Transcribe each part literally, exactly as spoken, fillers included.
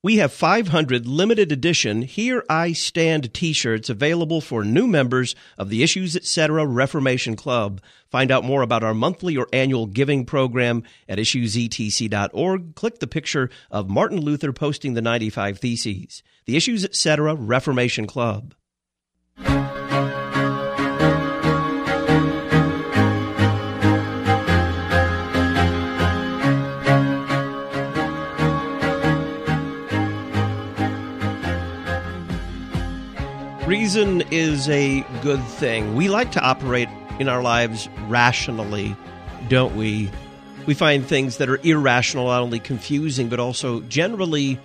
We have five hundred limited edition Here I Stand t-shirts available for new members of the Issues Etc. Reformation Club. Find out more about our monthly or annual giving program at issues e t c dot org. Click the picture of Martin Luther posting the ninety-five Theses. The Issues Etc. Reformation Club. Reason is a good thing. We like to operate in our lives rationally, don't we? We find things that are irrational not only confusing, but also generally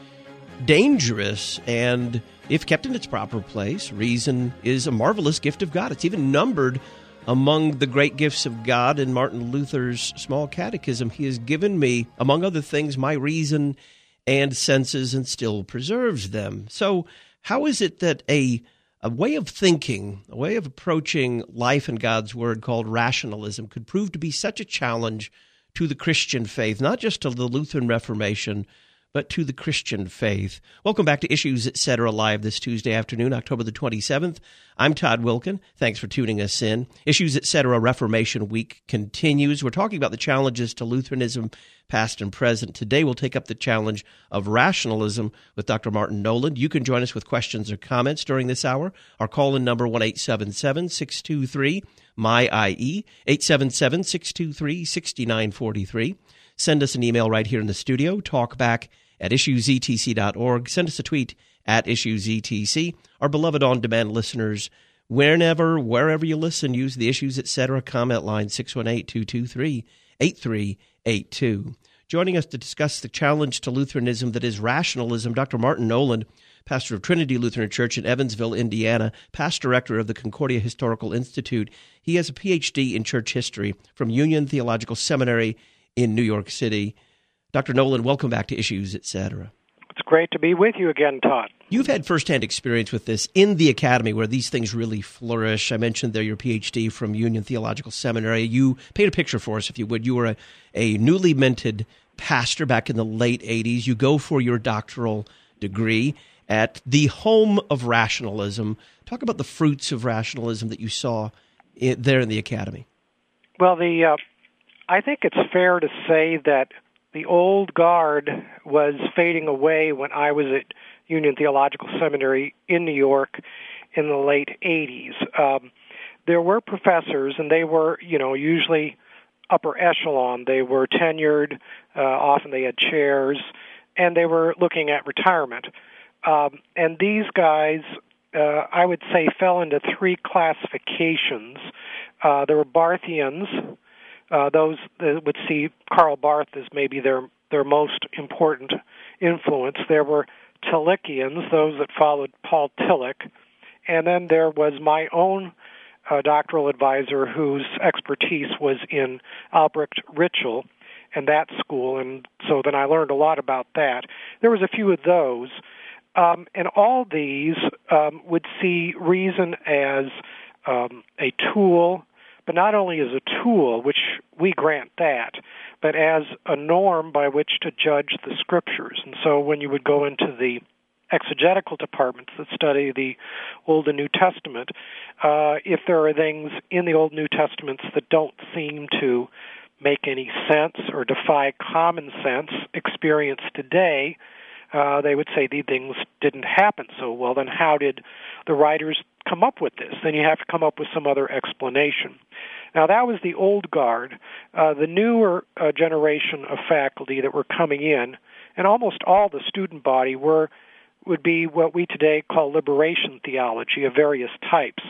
dangerous. And if kept in its proper place, reason is a marvelous gift of God. It's even numbered among the great gifts of God in Martin Luther's Small Catechism. He has given me, among other things, my reason and senses and still preserves them. So how is it that a A way of thinking, a way of approaching life and God's Word called rationalism could prove to be such a challenge to the Christian faith, not just to the Lutheran Reformation, but to the Christian faith? Welcome back to Issues Etc. Live this Tuesday afternoon, October the twenty-seventh. I'm Todd Wilkin. Thanks for tuning us in. Issues Etc. Reformation Week continues. We're talking about the challenges to Lutheranism, past and present. Today we'll take up the challenge of rationalism with Doctor Martin Noland. You can join us with questions or comments during this hour. Our call-in number, one eight seven seven, six two three, M Y I E, eight seven seven, six two three, six nine four three. Send us an email right here in the studio, talkback at issues e t c dot org. Send us a tweet at issues e t c. Our beloved on-demand listeners, whenever, wherever you listen, use the Issues Etc. comment line, six one eight, two two three, eight three eight two. Joining us to discuss the challenge to Lutheranism that is rationalism, Doctor Martin Noland, pastor of Trinity Lutheran Church in Evansville, Indiana, past director of the Concordia Historical Institute. He has a P H D in church history from Union Theological Seminary in New York City. Doctor Noland, welcome back to Issues Etc. It's great to be with you again, Todd. You've had firsthand experience with this in the academy where these things really flourish. I mentioned there your P H D from Union Theological Seminary. You paint a picture for us, if you would. You were a, a newly minted pastor back in the late eighties. You go for your doctoral degree at the home of rationalism. Talk about the fruits of rationalism that you saw in, there in the academy. Well, the uh, I think it's fair to say that the old guard was fading away when I was at Union Theological Seminary in New York in the late eighties. Um, there were professors, and they were, you know, usually upper echelon. They were tenured, uh, often they had chairs, and they were looking at retirement. Um, and these guys, uh, I would say, fell into three classifications. Uh, there were Barthians. Uh, those that would see Karl Barth as maybe their their most important influence. There were Tillichians, those that followed Paul Tillich, and then there was my own uh, doctoral advisor whose expertise was in Albrecht Ritschl and that school, and so then I learned a lot about that. There was a few of those, um, and all these um, would see reason as um, a tool, but not only as a tool, which we grant that, but as a norm by which to judge the Scriptures. And so when you would go into the exegetical departments that study the Old and New Testament, uh, if there are things in the Old and New Testaments that don't seem to make any sense or defy common sense experience today, uh, they would say these things didn't happen. So, well, then how did the writers come up with this? Then you have to come up with some other explanation. Now, that was the old guard. Uh, the newer uh, generation of faculty that were coming in, and almost all the student body were would be what we today call liberation theology of various types.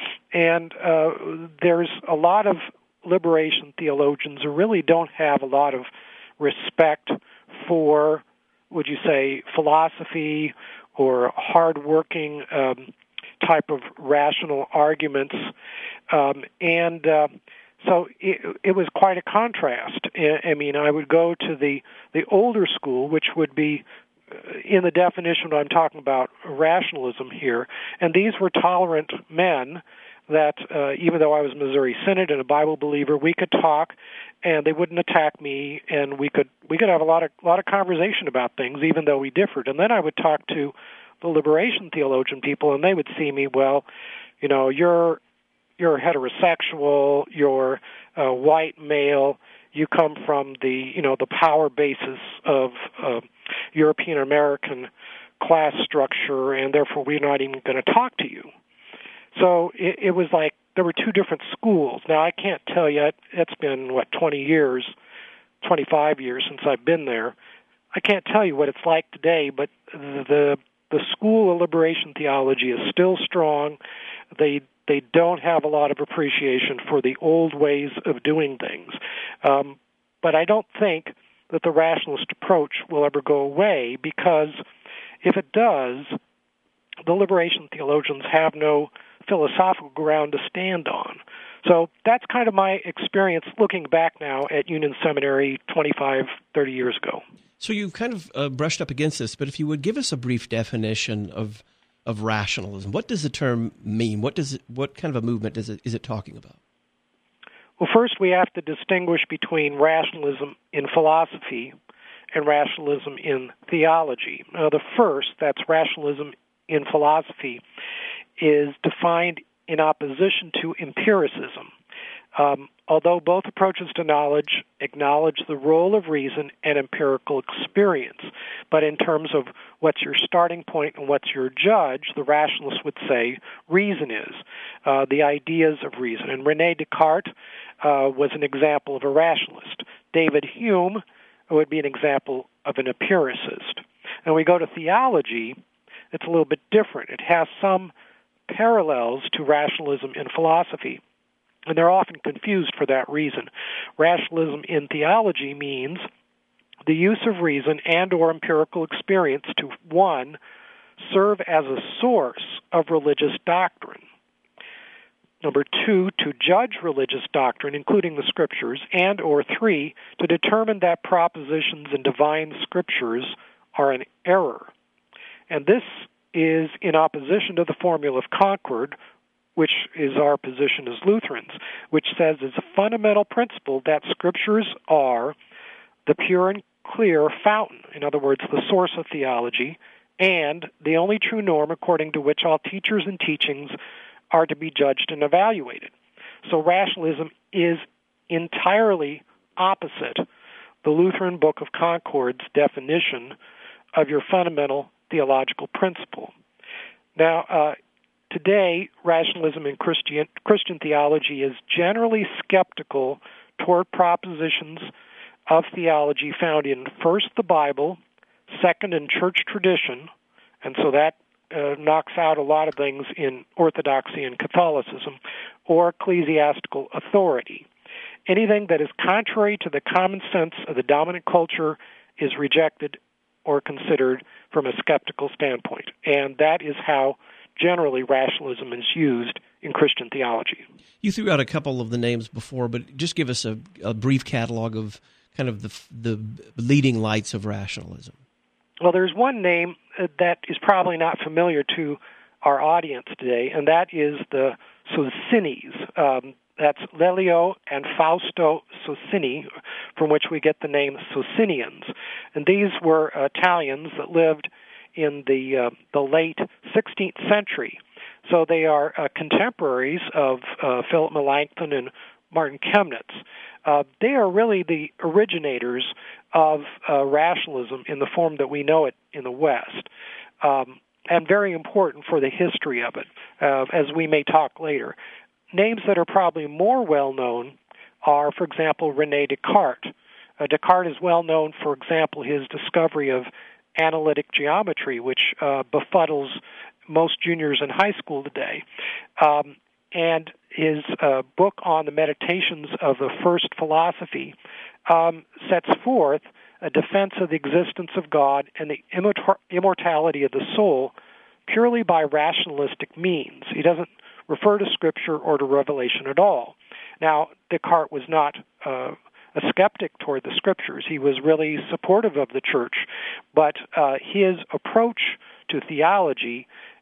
And uh, there's a lot of liberation theologians who really don't have a lot of respect for, would you say, philosophy or hard-working um, type of rational arguments. Um, and uh, so it, it was quite a contrast. I mean, I would go to the, the older school, which would be in the definition I'm talking about rationalism here, and these were tolerant men that uh, even though I was Missouri Synod and a Bible believer, we could talk, and they wouldn't attack me, and we could we could have a lot of lot of conversation about things, even though we differed. And then I would talk to the liberation theologian people, and they would see me, well, you know, you're you're heterosexual, you're uh, white male, you come from the you know the power basis of uh, European American class structure, and therefore we're not even going to talk to you. So it, it was like there were two different schools. Now I can't tell you; it's been what twenty years, twenty-five years since I've been there. I can't tell you what it's like today, but the the school of liberation theology is still strong. They they don't have a lot of appreciation for the old ways of doing things. Um, but I don't think that the rationalist approach will ever go away, because if it does, the liberation theologians have no philosophical ground to stand on. So that's kind of my experience looking back now at Union Seminary twenty-five, thirty years ago. So you've kind of uh, brushed up against this, but if you would give us a brief definition of of rationalism, what does the term mean? What does it, what kind of a movement is it is it talking about? Well, first we have to distinguish between rationalism in philosophy and rationalism in theology. Now, the first, that's rationalism in philosophy, is defined in opposition to empiricism. Um, although both approaches to knowledge acknowledge the role of reason and empirical experience, but in terms of what's your starting point and what's your judge, the rationalist would say reason is, uh, the ideas of reason. And René Descartes uh, was an example of a rationalist. David Hume would be an example of an empiricist. And we go to theology, it's a little bit different. It has some parallels to rationalism in philosophy, and they're often confused for that reason. Rationalism in theology means the use of reason and or empirical experience to, one, serve as a source of religious doctrine. Number two, to judge religious doctrine, including the scriptures, and or three, to determine that propositions in divine scriptures are an error. And this is in opposition to the formula of Concord, which is our position as Lutherans, which says it's a fundamental principle that scriptures are the pure and clear fountain, in other words, the source of theology, and the only true norm according to which all teachers and teachings are to be judged and evaluated. So rationalism is entirely opposite the Lutheran Book of Concord's definition of your fundamental theological principle. Now, uh, today, rationalism in Christian, Christian theology is generally skeptical toward propositions of theology found in, first, the Bible, second, in church tradition, and so that uh, knocks out a lot of things in Orthodoxy and Catholicism, or ecclesiastical authority. Anything that is contrary to the common sense of the dominant culture is rejected or considered from a skeptical standpoint, and that is how generally rationalism is used in Christian theology. You threw out a couple of the names before, but just give us a, a brief catalog of kind of the, the leading lights of rationalism. Well, there's one name that is probably not familiar to our audience today, and that is the Socinis. Um, that's Lelio and Fausto Socini, from which we get the name Socinians. And these were Italians that lived in the uh, the late sixteenth century. So they are uh, contemporaries of uh, Philip Melanchthon and Martin Chemnitz. Uh, they are really the originators of uh, rationalism in the form that we know it in the West, um, and very important for the history of it, uh, as we may talk later. Names that are probably more well-known are, for example, René Descartes. Uh, Descartes is well-known, for example, his discovery of analytic geometry, which uh, befuddles most juniors in high school today. Um, and his uh, book on the meditations of the first philosophy um, sets forth a defense of the existence of God and the immort- immortality of the soul purely by rationalistic means. He doesn't refer to Scripture or to Revelation at all. Now, Descartes was not uh, a skeptic toward the Scriptures. He was really supportive of the church, but uh, his approach to theology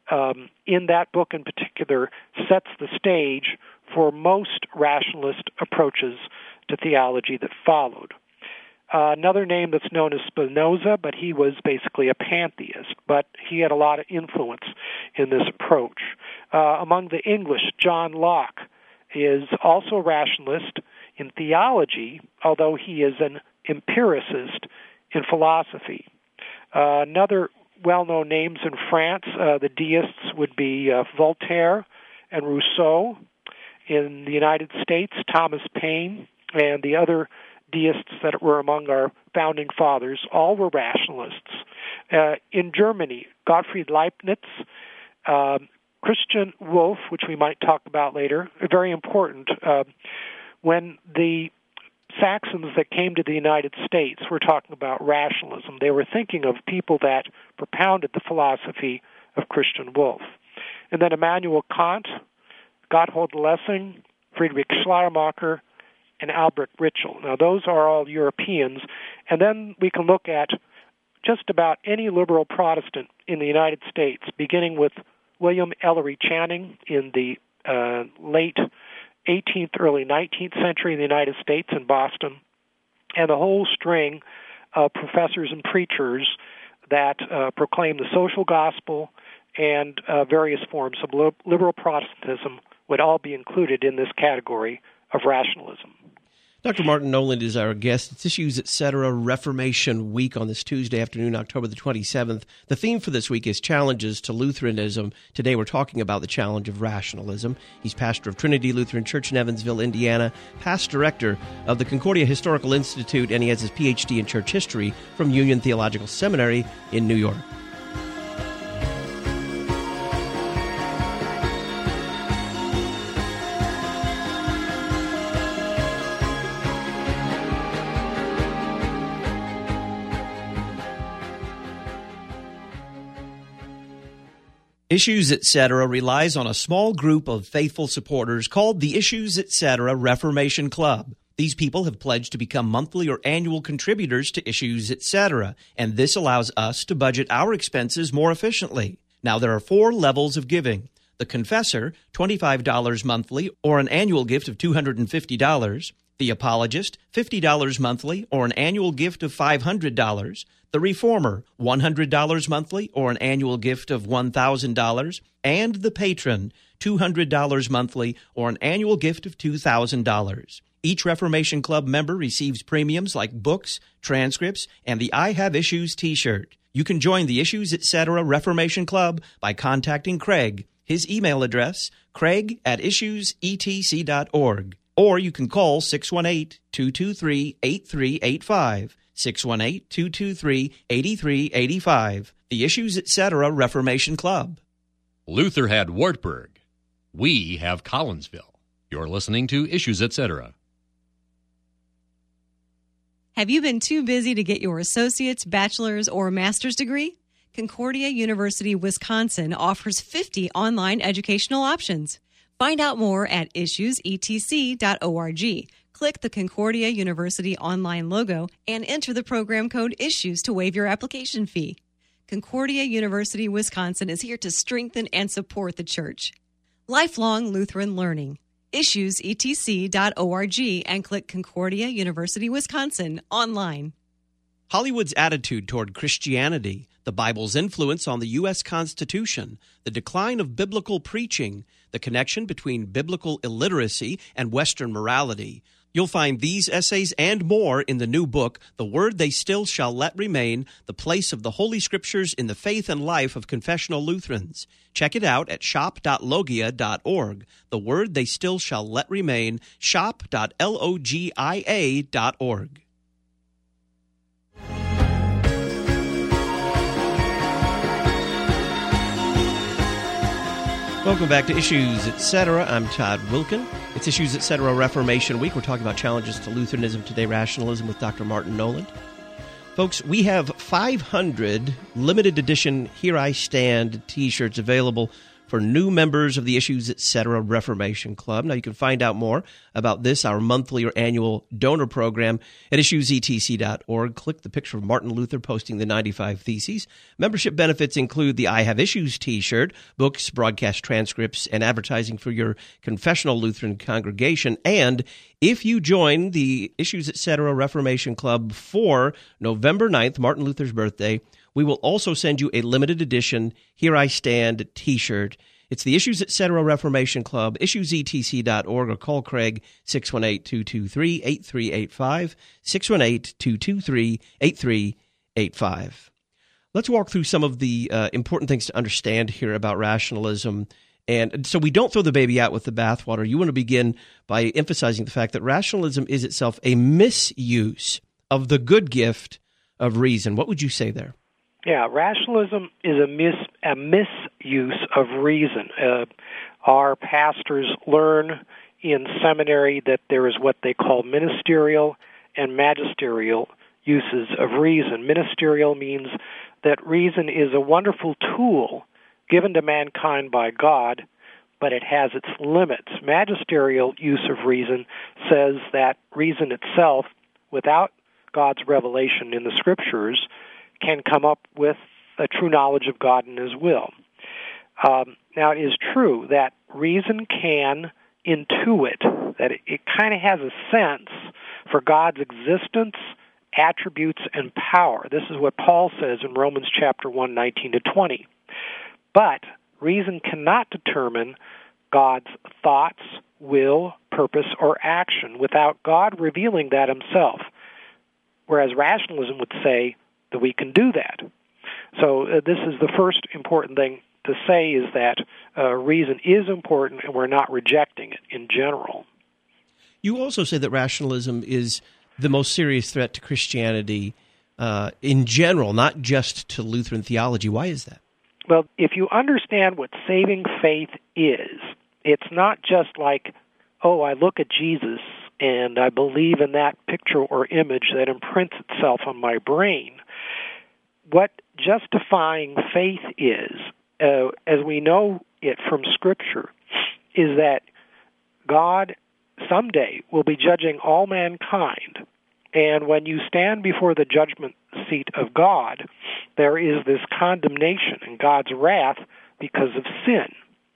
um, in that book in particular, sets the stage for most rationalist approaches to theology that followed. Uh, another name that's known as Spinoza, but he was basically a pantheist, but he had a lot of influence in this approach. Uh, among the English, John Locke is also a rationalist in theology, although he is an empiricist in philosophy. Uh, another well-known names in France, uh, the deists would be uh, Voltaire and Rousseau. In the United States, Thomas Paine and the other deists that were among our founding fathers, all were rationalists. Uh, in Germany, Gottfried Leibniz, uh, Christian Wolff, which we might talk about later, very important. Uh, when the Saxons that came to the United States were talking about rationalism, they were thinking of people that propounded the philosophy of Christian Wolff. And then Immanuel Kant, Gotthold Lessing, Friedrich Schleiermacher, and Albrecht Ritschl. Now, those are all Europeans. And then we can look at just about any liberal Protestant in the United States, beginning with William Ellery Channing in the uh, late eighteenth, early nineteenth century in the United States in Boston, and the whole string of professors and preachers that uh, proclaim the social gospel and uh, various forms of liberal Protestantism would all be included in this category of rationalism. Doctor Martin Noland is our guest. It's Issues, et cetera. Reformation Week on this Tuesday afternoon, October the twenty-seventh. The theme for this week is Challenges to Lutheranism. Today we're talking about the challenge of rationalism. He's pastor of Trinity Lutheran Church in Evansville, Indiana, past director of the Concordia Historical Institute, and he has his P H D in church history from Union Theological Seminary in New York. Issues, et cetera. relies on a small group of faithful supporters called the Issues, et cetera. Reformation Club. These people have pledged to become monthly or annual contributors to Issues, et cetera, and this allows us to budget our expenses more efficiently. Now, there are four levels of giving. The Confessor, twenty-five dollars monthly or an annual gift of two hundred fifty dollars. The Apologist, fifty dollars monthly or an annual gift of five hundred dollars. The Reformer, one hundred dollars monthly or an annual gift of one thousand dollars. And the Patron, two hundred dollars monthly or an annual gift of two thousand dollars. Each Reformation Club member receives premiums like books, transcripts, and the I Have Issues t-shirt. You can join the Issues, et cetera. Reformation Club by contacting Craig. His email address, craig at issues e t c dot org. Or you can call six one eight, two two three, eight three eight five. six one eight, two two three, eight three eight five. The Issues, et cetera. Reformation Club. Luther had Wartburg. We have Collinsville. You're listening to Issues, et cetera. Have you been too busy to get your associate's, bachelor's, or master's degree? Concordia University, Wisconsin offers fifty online educational options. Find out more at issues e t c dot org. Click the Concordia University online logo and enter the program code ISSUES to waive your application fee. Concordia University, Wisconsin is here to strengthen and support the church. Lifelong Lutheran Learning. issues e t c dot org and click Concordia University, Wisconsin online. Hollywood's attitude toward Christianity, the Bible's influence on the U S Constitution, the decline of biblical preaching, the connection between biblical illiteracy and Western morality. You'll find these essays and more in the new book, The Word They Still Shall Let Remain, The Place of the Holy Scriptures in the Faith and Life of Confessional Lutherans. Check it out at shop dot logia dot org. The Word They Still Shall Let Remain, shop dot logia dot org. Welcome back to Issues, et cetera. I'm Todd Wilkin. It's Issues, et cetera. Reformation Week. We're talking about challenges to Lutheranism today, rationalism with Doctor Martin Noland. Folks, we have five hundred limited edition Here I Stand t-shirts available for new members of the Issues Etc. Reformation Club. Now, you can find out more about this, our monthly or annual donor program, at issues e t c dot org. Click the picture of Martin Luther posting the ninety-five Theses. Membership benefits include the I Have Issues t-shirt, books, broadcast transcripts, and advertising for your confessional Lutheran congregation. And if you join the Issues Etc. Reformation Club for November ninth, Martin Luther's birthday, we will also send you a limited edition Here I Stand t-shirt. It's the Issues Etc. Reformation Club, issues e t c dot org, or call Craig, six one eight, two two three, eight three eight five, six one eight, two two three, eight three eight five. Let's walk through some of the uh, important things to understand here about rationalism. And so we don't throw the baby out with the bathwater. You want to begin by emphasizing the fact that rationalism is itself a misuse of the good gift of reason. What would you say there? Yeah, rationalism is a mis a misuse of reason. Uh, our pastors learn in seminary that there is what they call ministerial and magisterial uses of reason. Ministerial means that reason is a wonderful tool given to mankind by God, but it has its limits. Magisterial use of reason says that reason itself, without God's revelation in the Scriptures, can come up with a true knowledge of God and His will. Um, now, it is true that reason can intuit, that it, it kind of has a sense for God's existence, attributes, and power. This is what Paul says in Romans chapter one, nineteen to twenty. But reason cannot determine God's thoughts, will, purpose, or action without God revealing that Himself, whereas rationalism would say that we can do that. So uh, this is the first important thing to say, is that uh, reason is important and we're not rejecting it in general. You also say that rationalism is the most serious threat to Christianity uh, in general, not just to Lutheran theology. Why is that? Well, if you understand what saving faith is, it's not just like, oh, I look at Jesus and I believe in that picture or image that imprints itself on my brain. What justifying faith is, uh, as we know it from Scripture, is that God someday will be judging all mankind. And when you stand before the judgment seat of God, there is this condemnation and God's wrath because of sin.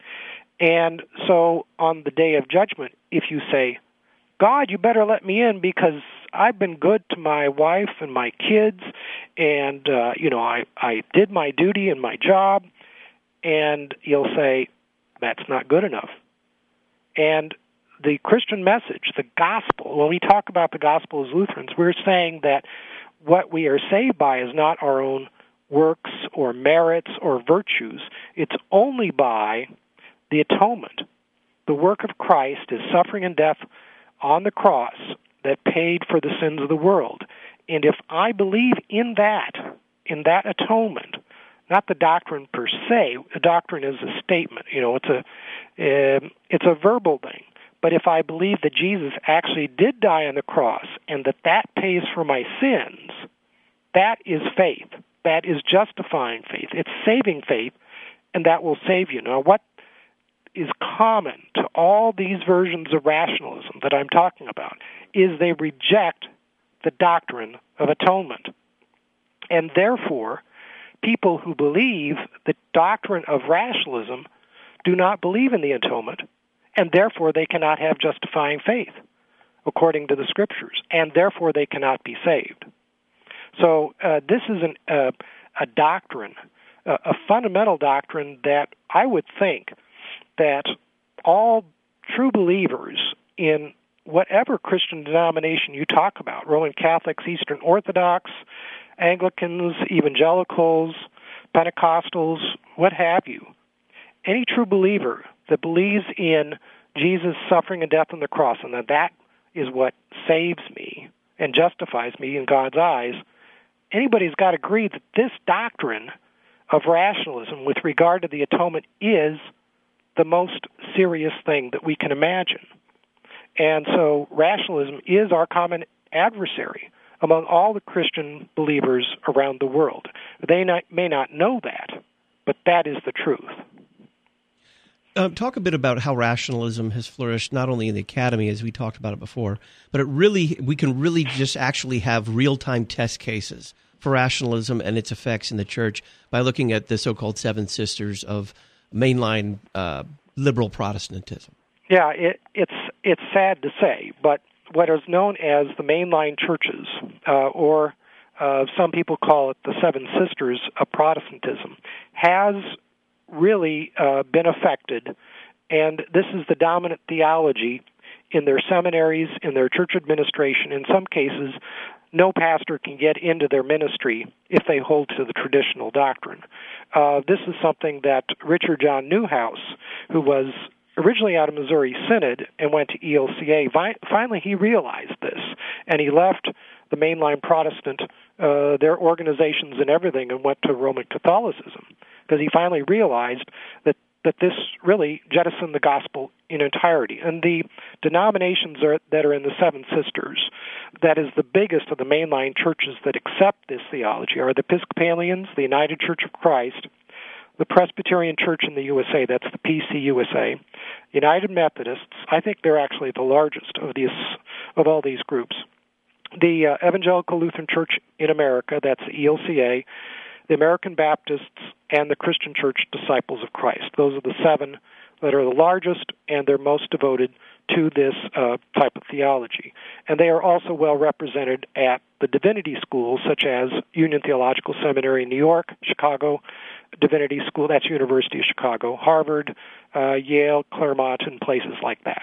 And so on the day of judgment, if you say, God, you better let me in because I've been good to my wife and my kids, and, uh, you know, I, I did my duty and my job, and you'll say, that's not good enough. And the Christian message, the gospel, when we talk about the gospel as Lutherans, we're saying that what we are saved by is not our own works or merits or virtues. It's only by the atonement. The work of Christ is suffering and death on the cross that paid for the sins of the world. And if I believe in that, in that atonement, not the doctrine per se, a doctrine is a statement, you know, it's a uh, it's a verbal thing. But if I believe that Jesus actually did die on the cross and that that pays for my sins, that is faith. That is justifying faith. It's saving faith, and that will save you. Now, what is common to all these versions of rationalism that I'm talking about is they reject the doctrine of atonement. And therefore, people who believe the doctrine of rationalism do not believe in the atonement, and therefore they cannot have justifying faith according to the Scriptures, and therefore they cannot be saved. So uh, this is an, uh, a doctrine, uh, a fundamental doctrine that I would think that all true believers in whatever Christian denomination you talk about, Roman Catholics, Eastern Orthodox, Anglicans, Evangelicals, Pentecostals, what have you, any true believer that believes in Jesus' suffering and death on the cross, and that that is what saves me and justifies me in God's eyes, anybody's got to agree that this doctrine of rationalism with regard to the atonement is the most serious thing that we can imagine. And so rationalism is our common adversary among all the Christian believers around the world. They not, may not know that, but that is the truth. Uh, talk a bit about how rationalism has flourished, not only in the academy, as we talked about it before, but it really we can really just actually have real-time test cases for rationalism and its effects in the church by looking at the so-called Seven Sisters of mainline uh, liberal Protestantism. Yeah, it, it's it's sad to say, but what is known as the mainline churches, uh, or uh, some people call it the Seven Sisters of Protestantism, has really uh, been affected, and this is the dominant theology in their seminaries, in their church administration. In some cases, no pastor can get into their ministry if they hold to the traditional doctrine. Uh, this is something that Richard John Newhouse, who was originally out of Missouri Synod and went to E L C A, vi- finally he realized this, and he left the mainline Protestant, uh, their organizations and everything, and went to Roman Catholicism, because he finally realized that, that this really jettisoned the gospel in entirety. And the denominations are, that are in the Seven Sisters, that is the biggest of the mainline churches that accept this theology, are the Episcopalians, the United Church of Christ, the Presbyterian Church in the U S A, that's the P C U S A, United Methodists. I think they're actually the largest of these of all these groups. The uh, Evangelical Lutheran Church in America, that's the E L C A, the American Baptists, and the Christian Church Disciples of Christ. Those are the seven that are the largest, and they're most devoted to this uh, type of theology. And they are also well represented at the divinity schools, such as Union Theological Seminary in New York, Chicago, Divinity School, that's University of Chicago, Harvard, uh, Yale, Claremont, and places like that.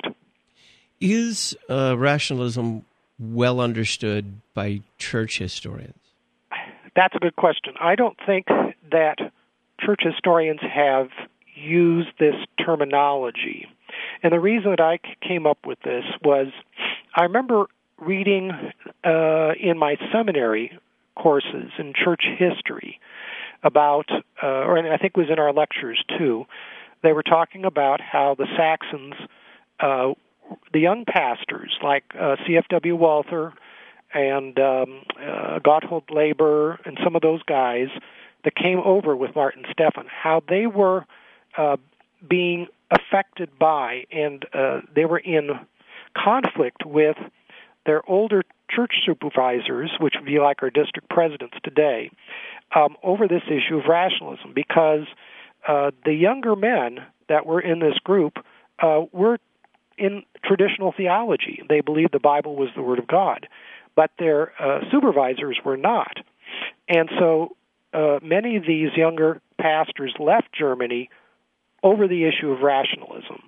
Is uh, rationalism well understood by church historians? That's a good question. I don't think that church historians have used this terminology. And the reason that I came up with this was I remember reading uh, in my seminary courses in church history about, uh, or I think it was in our lectures too, they were talking about how the Saxons, uh, the young pastors like uh, C F W Walther and um, uh, Gotthold Leber and some of those guys that came over with Martin Stephan, how they were uh, being affected by and uh, they were in conflict with their older church supervisors, which would be like our district presidents today, um, over this issue of rationalism, because uh, the younger men that were in this group uh, were in traditional theology. They believed the Bible was the Word of God, but their uh, supervisors were not. And so uh, many of these younger pastors left Germany over the issue of rationalism.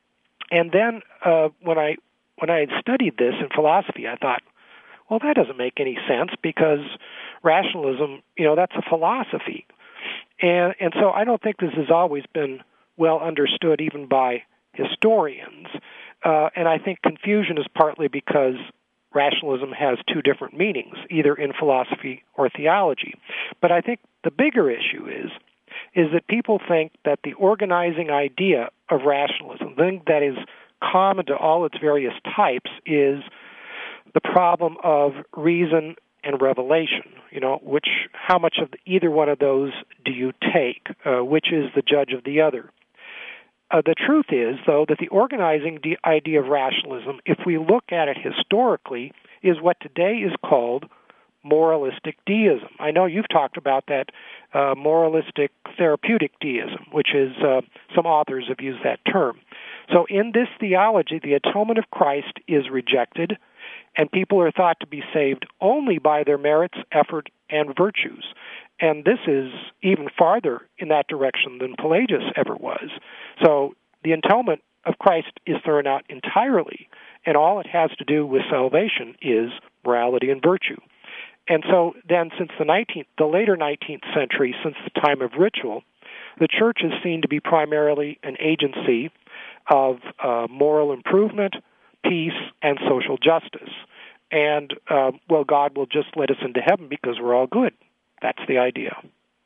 And then uh, when I when I had studied this in philosophy, I thought, well, that doesn't make any sense because rationalism, you know, that's a philosophy. And and so I don't think this has always been well understood even by historians. Uh, and I think confusion is partly because rationalism has two different meanings, either in philosophy or theology. But I think the bigger issue is is that people think that the organizing idea of rationalism, the thing that is common to all its various types, is the problem of reason and revelation. You know, which, how much of either one of those do you take? Uh, which is the judge of the other? Uh, the truth is, though, that the organizing de- idea of rationalism, if we look at it historically, is what today is called moralistic deism. I know you've talked about that uh, moralistic therapeutic deism, which is, uh, some authors have used that term. So in this theology, the atonement of Christ is rejected, and people are thought to be saved only by their merits, effort, and virtues. And this is even farther in that direction than Pelagius ever was. So the atonement of Christ is thrown out entirely, and all it has to do with salvation is morality and virtue. And so then since the nineteenth, the later nineteenth century, since the time of ritual, the church is seen to be primarily an agency of uh, moral improvement, peace, and social justice. And, uh, well, God will just let us into heaven because we're all good. That's the idea.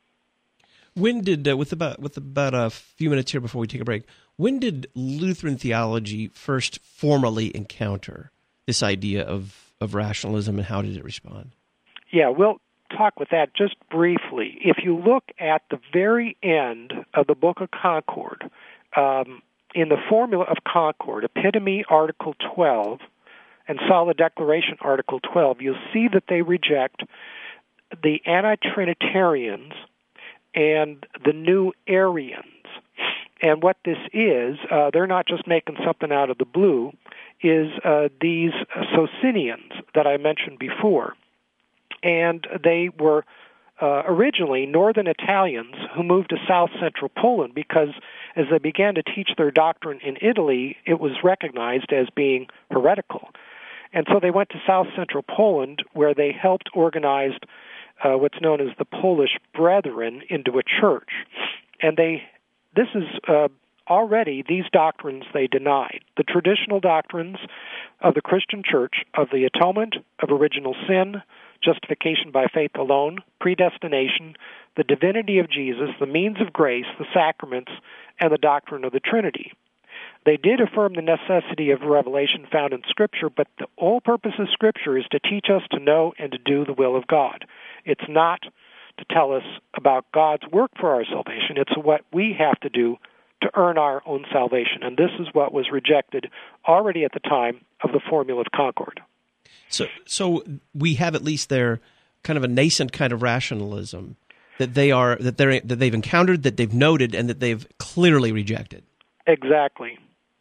When did, uh, with about with about a few minutes here before we take a break, when did Lutheran theology first formally encounter this idea of, of rationalism, and how did it respond? Yeah, we'll talk with that just briefly. If you look at the very end of the Book of Concord, um, in the Formula of Concord, Epitome Article twelve, and Solid Declaration Article twelve, you'll see that they reject the anti-Trinitarians and the New Arians. And what this is, uh, they're not just making something out of the blue, is uh, these Socinians that I mentioned before. And they were uh, originally northern Italians who moved to south-central Poland because as they began to teach their doctrine in Italy, it was recognized as being heretical. And so they went to south-central Poland where they helped organize uh, what's known as the Polish Brethren into a church. And they, this is uh, already, these doctrines they denied. The traditional doctrines of the Christian church of the atonement of original sin, justification by faith alone, predestination, the divinity of Jesus, the means of grace, the sacraments, and the doctrine of the Trinity. They did affirm the necessity of revelation found in Scripture, but the whole purpose of Scripture is to teach us to know and to do the will of God. It's not to tell us about God's work for our salvation. It's what we have to do to earn our own salvation. And this is what was rejected already at the time of the Formula of Concord. So, so we have at least their kind of a nascent kind of rationalism that they are that they that they've encountered, that they've noted, and that they've clearly rejected. Exactly.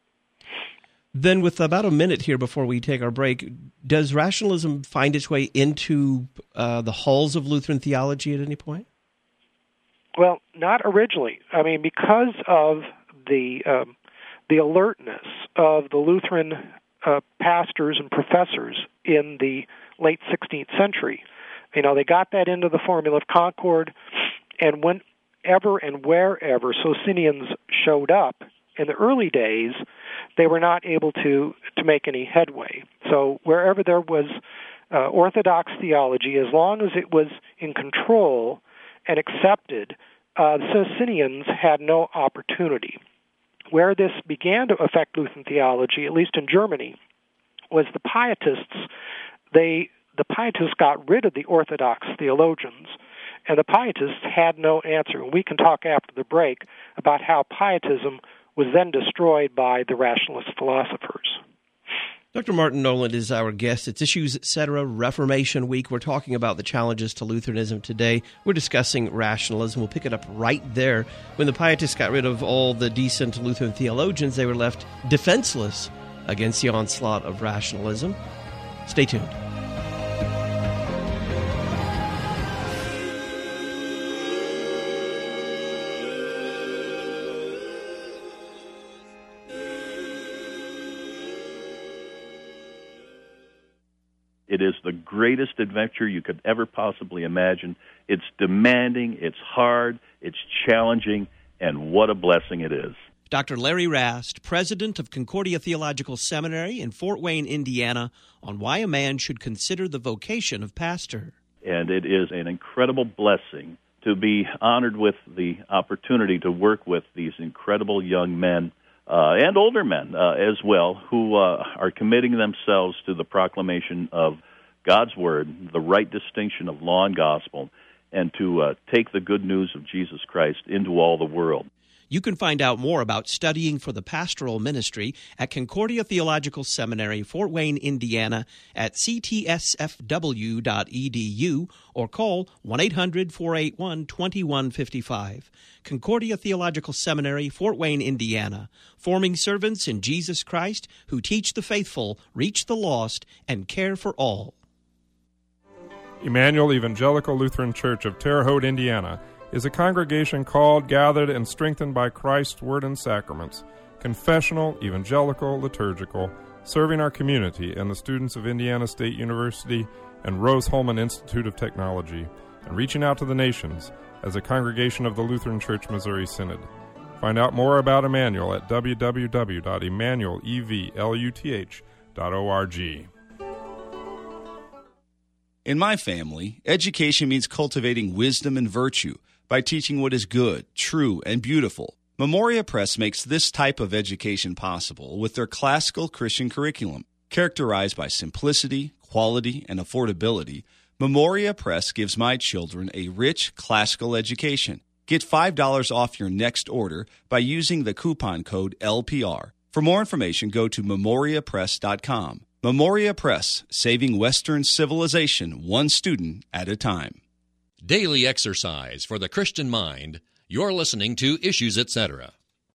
Then, with about a minute here before we take our break, does rationalism find its way into uh, the halls of Lutheran theology at any point? Well, not originally. I mean, because of the um, the alertness of the Lutheran uh, pastors and professors in the late sixteenth century, you know, they got that into the Formula of Concord, and whenever and wherever Socinians showed up in the early days, they were not able to, to make any headway. So wherever there was uh, Orthodox theology, as long as it was in control and accepted, uh, the Socinians had no opportunity. Where this began to affect Lutheran theology, at least in Germany, was the Pietists. They the Pietists got rid of the Orthodox theologians, and the Pietists had no answer. And we can talk after the break about how Pietism was then destroyed by the rationalist philosophers. Doctor Martin Noland is our guest. It's Issues, et cetera, Reformation Week. We're talking about the challenges to Lutheranism today. We're discussing rationalism. We'll pick it up right there. When the Pietists got rid of all the decent Lutheran theologians, they were left defenseless against the onslaught of rationalism. Stay tuned. It is the greatest adventure you could ever possibly imagine. It's demanding, it's hard, it's challenging, and what a blessing it is. Doctor Larry Rast, president of Concordia Theological Seminary in Fort Wayne, Indiana, on why a man should consider the vocation of pastor. And it is an incredible blessing to be honored with the opportunity to work with these incredible young men Uh, and older men uh, as well, who uh, are committing themselves to the proclamation of God's Word, the right distinction of law and gospel, and to uh, take the good news of Jesus Christ into all the world. You can find out more about studying for the pastoral ministry at Concordia Theological Seminary, Fort Wayne, Indiana, at c t s f w dot e d u or call one eight hundred, four eight one, two one five five. Concordia Theological Seminary, Fort Wayne, Indiana, forming servants in Jesus Christ who teach the faithful, reach the lost, and care for all. Emmanuel Evangelical Lutheran Church of Terre Haute, Indiana, is a congregation called, gathered, and strengthened by Christ's Word and Sacraments, confessional, evangelical, liturgical, serving our community and the students of Indiana State University and Rose-Hulman Institute of Technology, and reaching out to the nations as a congregation of the Lutheran Church Missouri Synod. Find out more about Emmanuel at w w w dot emmanuel luth dot org. In my family, education means cultivating wisdom and virtue by teaching what is good, true, and beautiful. Memoria Press makes this type of education possible with their classical Christian curriculum. Characterized by simplicity, quality, and affordability, Memoria Press gives my children a rich classical education. Get five dollars off your next order by using the coupon code L P R. For more information, go to memoria press dot com. Memoria Press, saving Western civilization one student at a time. Daily exercise for the Christian mind. You're listening to Issues, et cetera.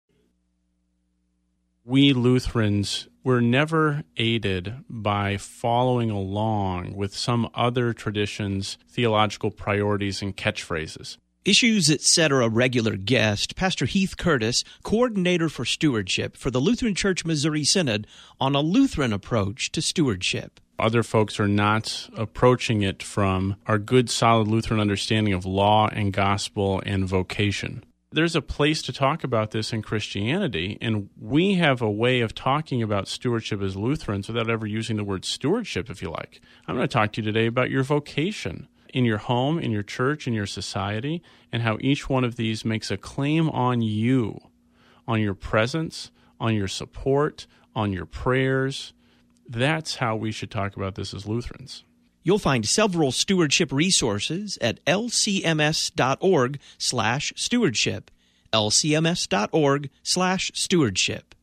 We Lutherans were never aided by following along with some other traditions' theological priorities and catchphrases. Issues, et cetera. Regular guest, Pastor Heath Curtis, coordinator for stewardship for the Lutheran Church Missouri Synod, on a Lutheran approach to stewardship. Other folks are not approaching it from our good, solid Lutheran understanding of law and gospel and vocation. There's a place to talk about this in Christianity, and we have a way of talking about stewardship as Lutherans without ever using the word stewardship, if you like. I'm going to talk to you today about your vocation in your home, in your church, in your society, and how each one of these makes a claim on you, on your presence, on your support, on your prayers. That's how we should talk about this as Lutherans. You'll find several stewardship resources at l c m s dot org slash stewardship, l c m s dot org slash stewardship.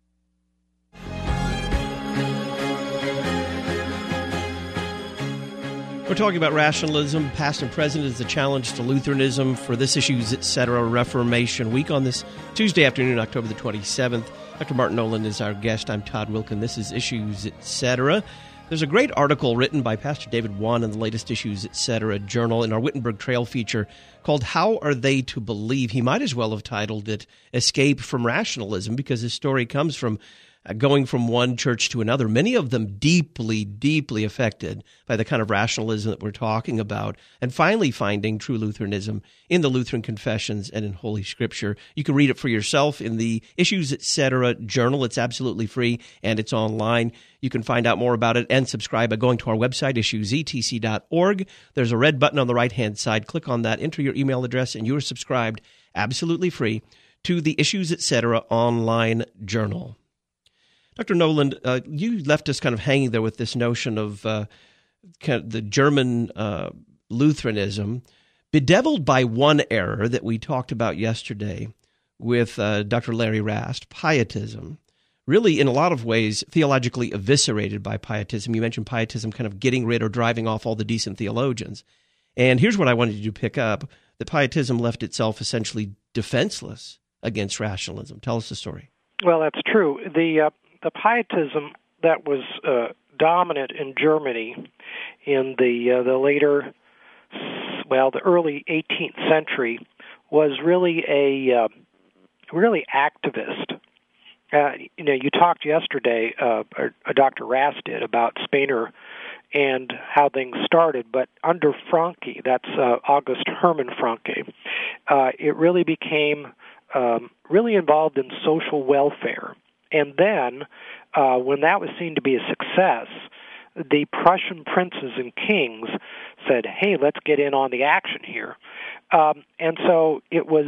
We're talking about rationalism, past and present, as the challenge to Lutheranism for this Issues, et cetera. Reformation Week on this Tuesday afternoon, October the twenty-seventh. Doctor Martin Nolan is our guest. I'm Todd Wilkin. This is Issues, et cetera. There's a great article written by Pastor David Wan in the latest Issues, et cetera. journal in our Wittenberg Trail feature called How Are They to Believe? He might as well have titled it Escape from Rationalism, because his story comes from Uh, going from one church to another, many of them deeply, deeply affected by the kind of rationalism that we're talking about, and finally finding true Lutheranism in the Lutheran confessions and in Holy Scripture. You can read it for yourself in the Issues, et cetera. journal. It's absolutely free, and it's online. You can find out more about it and subscribe by going to our website, issues e t c dot org. There's a red button on the right-hand side. Click on that, enter your email address, and you are subscribed absolutely free to the Issues, et cetera. online journal. Doctor Nolan, uh, you left us kind of hanging there with this notion of uh, kind of the German uh, Lutheranism, bedeviled by one error that we talked about yesterday with uh, Doctor Larry Rast, pietism. Really, in a lot of ways, theologically eviscerated by pietism. You mentioned pietism kind of getting rid or driving off all the decent theologians. And here's what I wanted you to pick up, that pietism left itself essentially defenseless against rationalism. Tell us the story. Well, that's true. The uh, the pietism that was uh, dominant in Germany in the uh, the later, well, the early eighteenth century was really a uh, really activist. Uh, you know, you talked yesterday, uh, or, or Doctor Rast did, about Spener and how things started, but under Francke, that's uh, August Hermann Francke, uh, it really became um, really involved in social welfare. And then, uh, when that was seen to be a success, the Prussian princes and kings said, hey, let's get in on the action here. Um, and so it was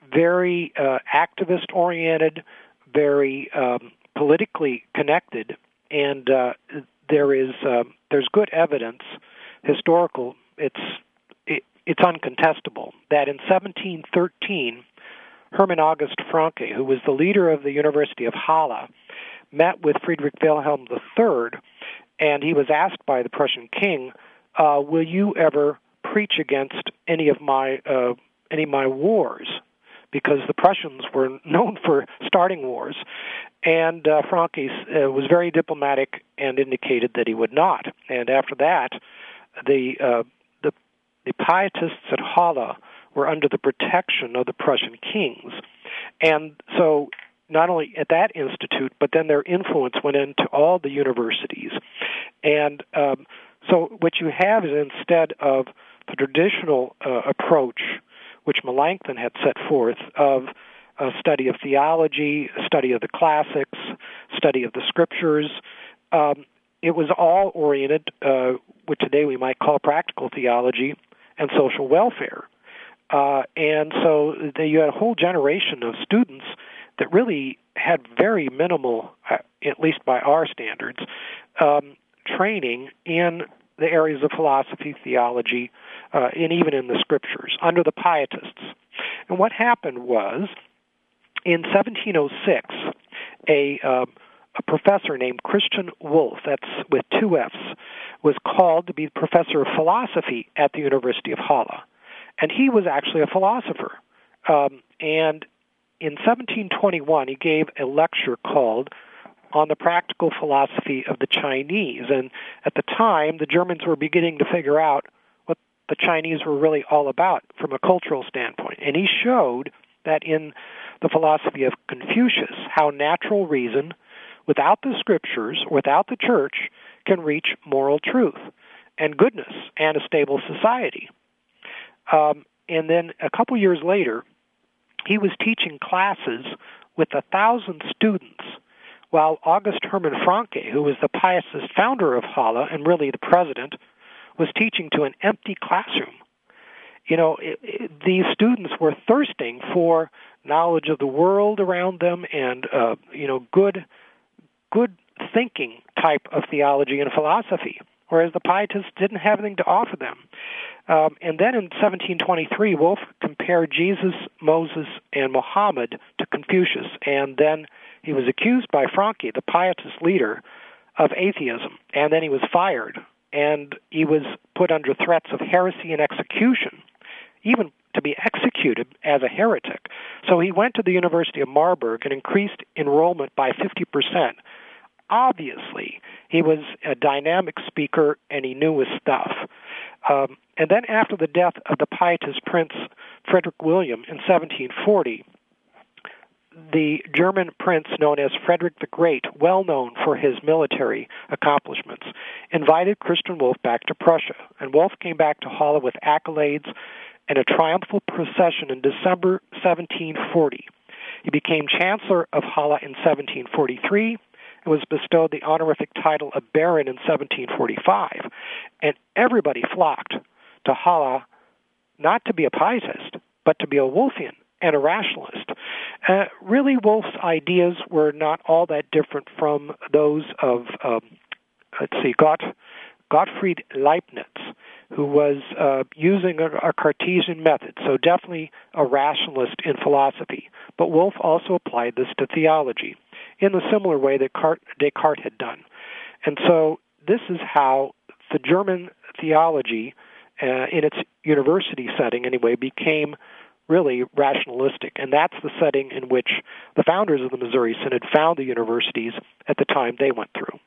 very uh, activist-oriented, very um, politically connected, and uh, there is uh, there's good evidence, historical, it's it, it's uncontestable, that in seventeen thirteen, Hermann August Francke, who was the leader of the University of Halle, met with Friedrich Wilhelm the Third, and he was asked by the Prussian king, uh, will you ever preach against any of my uh, any of my wars? Because the Prussians were known for starting wars. And uh, Francke uh, was very diplomatic and indicated that he would not. And after that, the uh, the, the pietists at Halle were under the protection of the Prussian kings. And so not only at that institute, but then their influence went into all the universities. And um, so what you have is, instead of the traditional uh, approach, which Melanchthon had set forth, of a study of theology, study of the classics, study of the scriptures, um, it was all oriented, uh, what today we might call practical theology and social welfare. Uh, and so the, you had a whole generation of students that really had very minimal, uh, at least by our standards, um, training in the areas of philosophy, theology, uh, and even in the scriptures under the Pietists. And what happened was, in seventeen oh six, a, uh, a professor named Christian Wolff, that's with two F's, was called to be professor of philosophy at the University of Halle. And he was actually a philosopher. Um, and in seventeen twenty-one, he gave a lecture called On the Practical Philosophy of the Chinese. And at the time, the Germans were beginning to figure out what the Chinese were really all about from a cultural standpoint. And he showed that in the philosophy of Confucius, how natural reason, without the scriptures, without the church, can reach moral truth and goodness and a stable society. Um, and then a couple years later, he was teaching classes with a thousand students, while August Hermann Francke, who was the Pietist founder of Halle and really the president, was teaching to an empty classroom. You know, it, it, these students were thirsting for knowledge of the world around them and, uh, you know, good, good thinking type of theology and philosophy, whereas the Pietists didn't have anything to offer them. Um, and then in seventeen twenty-three, Wolff compared Jesus, Moses, and Muhammad to Confucius, and then he was accused by Francke, the Pietist leader, of atheism, and then he was fired, and he was put under threats of heresy and execution, even to be executed as a heretic. So he went to the University of Marburg and increased enrollment by fifty percent. Obviously, he was a dynamic speaker, and he knew his stuff. Um, and then after the death of the Pietist Prince Frederick William in seventeen forty, the German prince known as Frederick the Great, well known for his military accomplishments, invited Christian Wolff back to Prussia. And Wolff came back to Halle with accolades and a triumphal procession in December seventeen forty. He became Chancellor of Halle in seventeen forty-three and was bestowed the honorific title of Baron in seventeen forty-five. And everybody flocked to Halle not to be a Pietist, but to be a Wolffian and a rationalist. Uh, really, Wolff's ideas were not all that different from those of, um, let's see, Gott, Gottfried Leibniz, who was uh, using a, a Cartesian method, so definitely a rationalist in philosophy. But Wolff also applied this to theology in the similar way that Descartes had done. And so this is how the German theology, uh, in its university setting anyway, became really rationalistic. And that's the setting in which the founders of the Missouri Synod found the universities at the time they went through.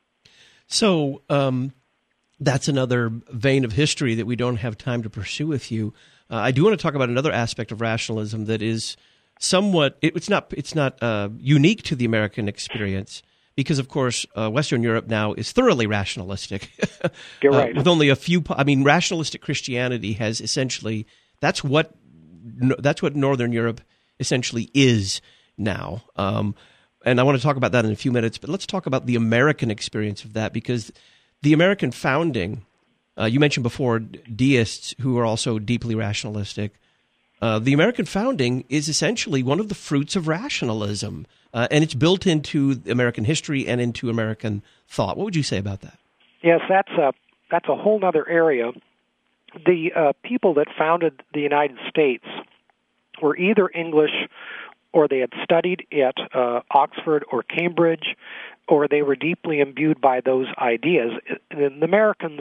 So um, that's another vein of history that we don't have time to pursue with you. Uh, I do want to talk about another aspect of rationalism that is somewhat, it, it's not it's not uh, unique to the American experience, because, of course, uh, Western Europe now is thoroughly rationalistic. You're right. Uh, with only a few, I mean, rationalistic Christianity has essentially, that's what that's what Northern Europe essentially is now. Um, and I want to talk about that in a few minutes, but let's talk about the American experience of that, because the American founding, uh, you mentioned before deists who are also deeply rationalistic. Uh, the American founding is essentially one of the fruits of rationalism, uh, and it's built into American history and into American thought. What would you say about that? Yes, that's a, that's a whole other area. The uh, people that founded the United States were either English, or they had studied at uh, Oxford or Cambridge, or they were deeply imbued by those ideas. And the Americans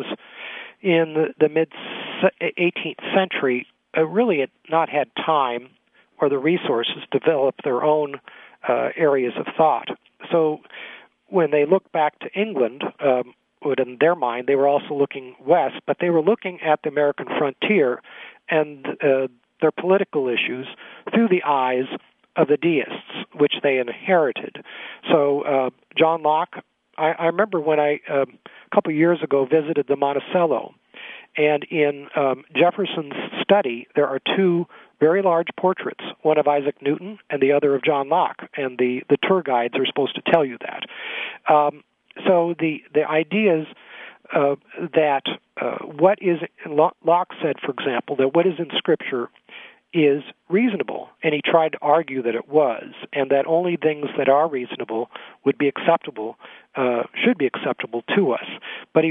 in the, the mid-eighteenth century uh, really had not had time or the resources to develop their own uh, areas of thought. So when they look back to England, um, in their mind, they were also looking west, but they were looking at the American frontier and uh, their political issues through the eyes of the deists, which they inherited. So uh, John Locke, I, I remember when I, uh, a couple of years ago, visited the Monticello, and in um, Jefferson's study, there are two very large portraits, one of Isaac Newton and the other of John Locke, and the, the tour guides are supposed to tell you that. Um, So the, the ideas uh, that uh, what is, Locke said, for example, that what is in Scripture is reasonable, and he tried to argue that it was, and that only things that are reasonable would be acceptable, uh, should be acceptable to us. But he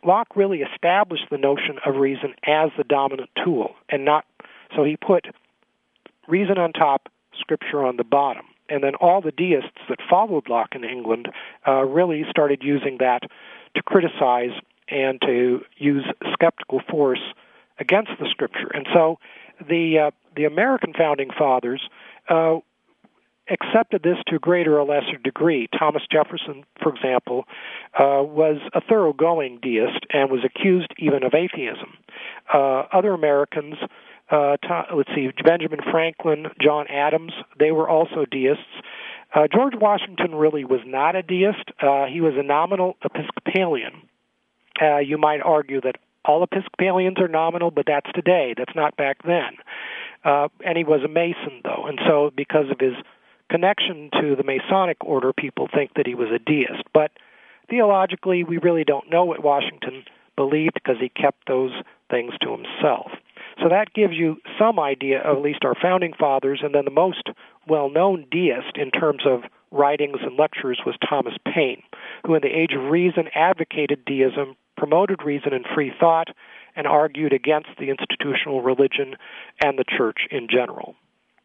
Locke really established the notion of reason as the dominant tool, and not, so he put reason on top, Scripture on the bottom. And then all the deists that followed Locke in England uh, really started using that to criticize and to use skeptical force against the Scripture. And so the uh, the American founding fathers uh, accepted this to a greater or lesser degree. Thomas Jefferson, for example, uh, was a thoroughgoing deist and was accused even of atheism. Uh, other Americans, uh, to, let's see, Benjamin Franklin, John Adams, they were also deists. Uh, George Washington really was not a deist. Uh, he was a nominal Episcopalian. Uh, you might argue that all Episcopalians are nominal, but that's today. That's not back then. Uh, and he was a Mason, though, and so because of his connection to the Masonic order, people think that he was a deist. But theologically, we really don't know what Washington believed because he kept those things to himself. So that gives you some idea of at least our founding fathers, and then the most well-known deist in terms of writings and lectures was Thomas Paine, who in the Age of Reason advocated deism, promoted reason and free thought, and argued against the institutional religion and the church in general.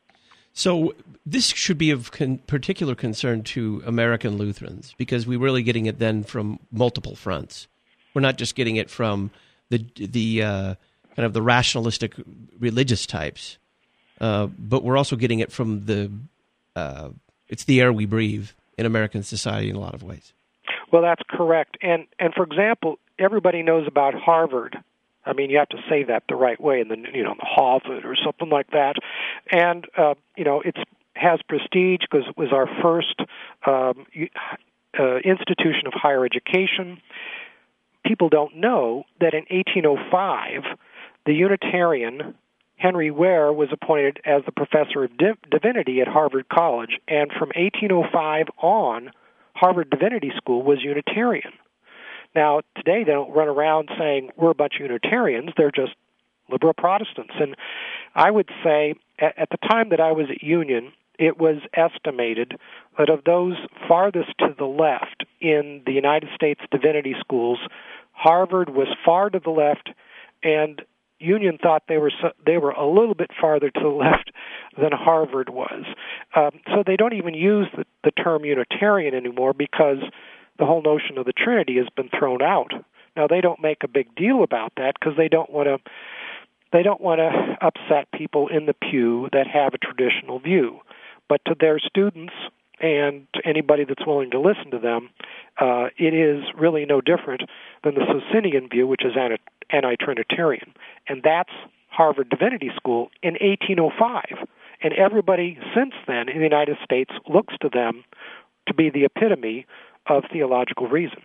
So this should be of con- particular concern to American Lutherans, because we're really getting it then from multiple fronts. We're not just getting it from the the uh, kind of the rationalistic religious types, uh, but we're also getting it from the uh, it's the air we breathe in American society in a lot of ways. Well, that's correct. And and for example, everybody knows about Harvard. I mean, you have to say that the right way, and then you know, the Harvard or something like that. And uh, you know, it has prestige because it was our first um, uh, institution of higher education. People don't know that in eighteen oh five, the Unitarian Henry Ware was appointed as the professor of div- divinity at Harvard College, and from eighteen oh five on, Harvard Divinity School was Unitarian. Now, today they don't run around saying we're a bunch of Unitarians. They're just liberal Protestants. And I would say at, at the time that I was at Union, it was estimated that of those farthest to the left in the United States divinity schools, Harvard was far to the left, and Union thought they were so, they were a little bit farther to the left than Harvard was. Um, so they don't even use the, the term Unitarian anymore because the whole notion of the Trinity has been thrown out. Now they don't make a big deal about that because they don't want to they don't want to upset people in the pew that have a traditional view. But to their students and to anybody that's willing to listen to them, uh, it is really no different than the Socinian view, which is anti-Trinitarian. And that's Harvard Divinity School in eighteen oh five. And everybody since then in the United States looks to them to be the epitome of theological reason.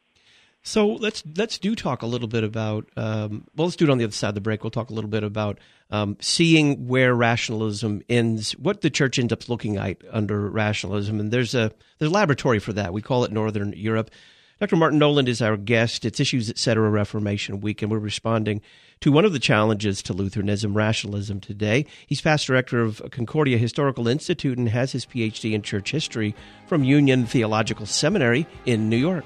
So let's let's do talk a little bit about, um, well, let's do it on the other side of the break. We'll talk a little bit about um, seeing where rationalism ends, what the church ends up looking at under rationalism. And there's a there's a laboratory for that. We call it Northern Europe. Doctor Martin Noland is our guest. It's Issues Etc. Reformation Week, and we're responding to one of the challenges to Lutheranism, rationalism, today. He's past director of Concordia Historical Institute and has his P H D in church history from Union Theological Seminary in New York.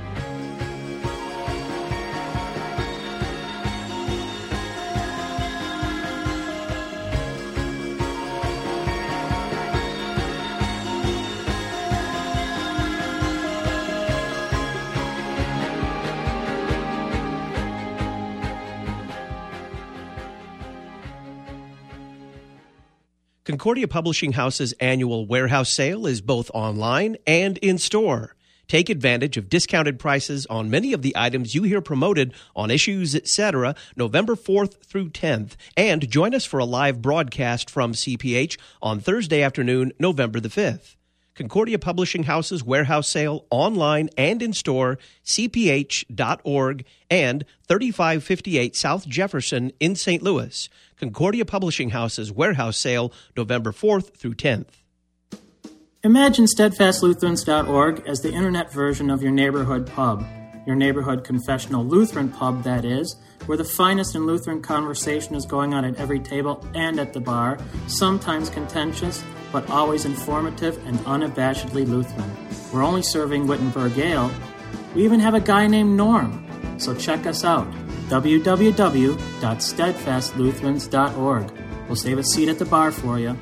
Concordia Publishing House's annual warehouse sale is both online and in store. Take advantage of discounted prices on many of the items you hear promoted on Issues Etc. November fourth through tenth, and join us for a live broadcast from C P H on Thursday afternoon, November the fifth. Concordia Publishing House's warehouse sale online and in store, c p h dot org and thirty-five fifty-eight South Jefferson in Saint Louis. Concordia Publishing House's warehouse sale, November fourth through tenth. Imagine steadfast lutherans dot org as the internet version of your neighborhood pub. Your neighborhood confessional Lutheran pub, that is, where the finest in Lutheran conversation is going on at every table and at the bar, sometimes contentious, but always informative and unabashedly Lutheran. We're only serving Wittenberg Ale. We even have a guy named Norm. So check us out, w w w dot steadfast lutherans dot org. We'll save a seat at the bar for you.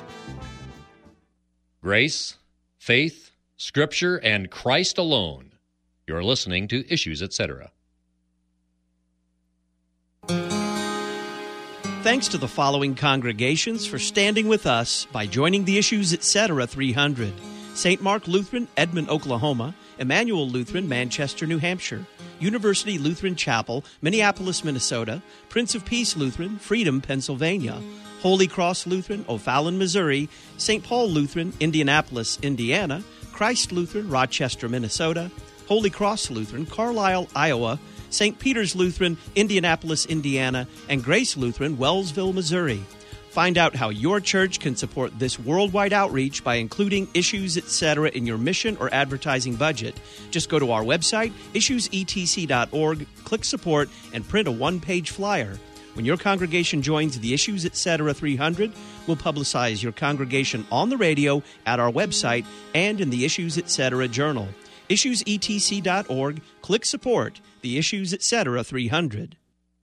Grace, faith, Scripture, and Christ alone. You're listening to Issues, et cetera. Thanks to the following congregations for standing with us by joining the Issues, et cetera three hundred. Saint Mark Lutheran, Edmond, Oklahoma. Emmanuel Lutheran, Manchester, New Hampshire. University Lutheran Chapel, Minneapolis, Minnesota. Prince of Peace Lutheran, Freedom, Pennsylvania. Holy Cross Lutheran, O'Fallon, Missouri. Saint Paul Lutheran, Indianapolis, Indiana. Christ Lutheran, Rochester, Minnesota. Holy Cross Lutheran, Carlisle, Iowa. Saint Peter's Lutheran, Indianapolis, Indiana. And Grace Lutheran, Wellsville, Missouri. Find out how your church can support this worldwide outreach by including Issues, et cetera in your mission or advertising budget. Just go to our website, issues e t c dot org, click Support, and print a one-page flyer. When your congregation joins the Issues, et cetera three hundred, we'll publicize your congregation on the radio, at our website, and in the Issues, et cetera journal. issues e t c dot org, click Support, the Issues, et cetera three hundred.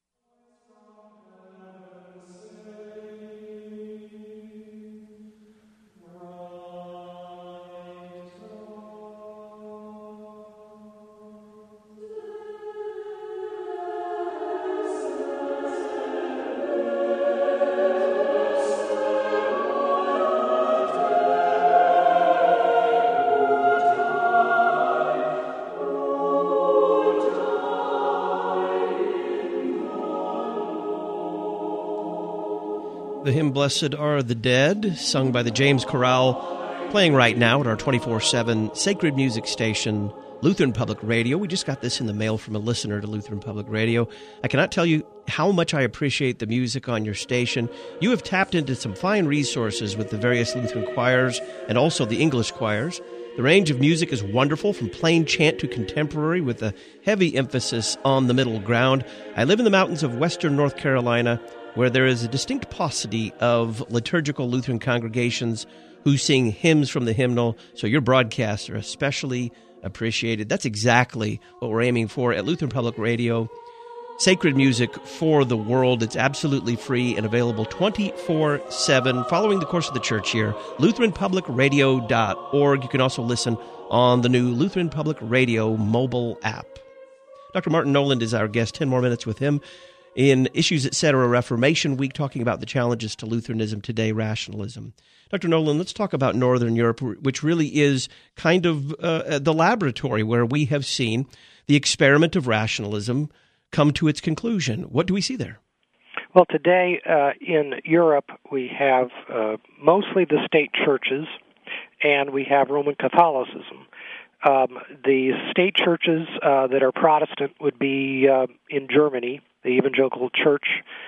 The hymn Blessed Are the Dead, sung by the James Chorale, playing right now at our twenty-four seven sacred music station, Lutheran Public Radio. We just got this in the mail from a listener to Lutheran Public Radio. I cannot tell you how much I appreciate the music on your station. You have tapped into some fine resources with the various Lutheran choirs and also the English choirs. The range of music is wonderful, from plain chant to contemporary, with a heavy emphasis on the middle ground. I live in the mountains of western North Carolina, where there is a distinct paucity of liturgical Lutheran congregations who sing hymns from the hymnal, so your broadcasts are especially appreciated. That's exactly what we're aiming for at Lutheran Public Radio. Sacred music for the world. It's absolutely free and available twenty-four seven following the course of the church year. Lutheran Public Radio dot org. You can also listen on the new Lutheran Public Radio mobile app. Doctor Martin Noland is our guest. Ten more minutes with him in Issues, et cetera, Reformation Week, talking about the challenges to Lutheranism today, rationalism. Doctor Noland, let's talk about Northern Europe, which really is kind of uh, the laboratory where we have seen the experiment of rationalism come to its conclusion. What do we see there? Well, today uh, in Europe, we have uh, mostly the state churches, and we have Roman Catholicism. Um, the state churches uh, that are Protestant would be uh, in Germany, the Evangelical Church,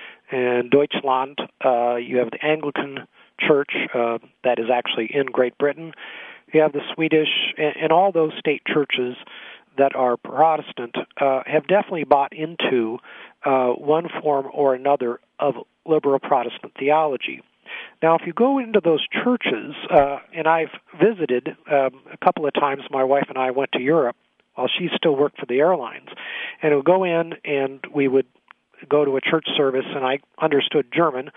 and Deutschland. Uh, you have the Anglican Church uh, that is actually in Great Britain. You have the Swedish, and, and all those state churches that are Protestant uh, have definitely bought into uh, one form or another of liberal Protestant theology. Now, if you go into those churches, uh, and I've visited um, a couple of times, my wife and I went to Europe while she still worked for the airlines, and we'd go in and we would go to a church service, and I understood German,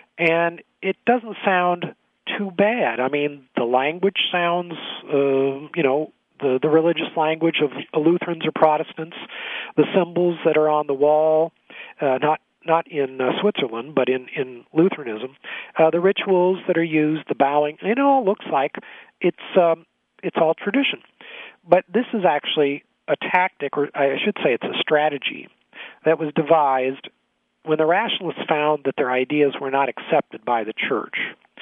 and it doesn't sound too bad. I mean, the language sounds, uh, you know, the, the religious language of Lutherans or Protestants, the symbols that are on the wall, uh, not not in uh, Switzerland, but in, in Lutheranism, uh, the rituals that are used, the bowing, it all looks like it's um, it's all tradition. But this is actually a tactic, or I should say it's a strategy, that was devised when the rationalists found that their ideas were not accepted by the church.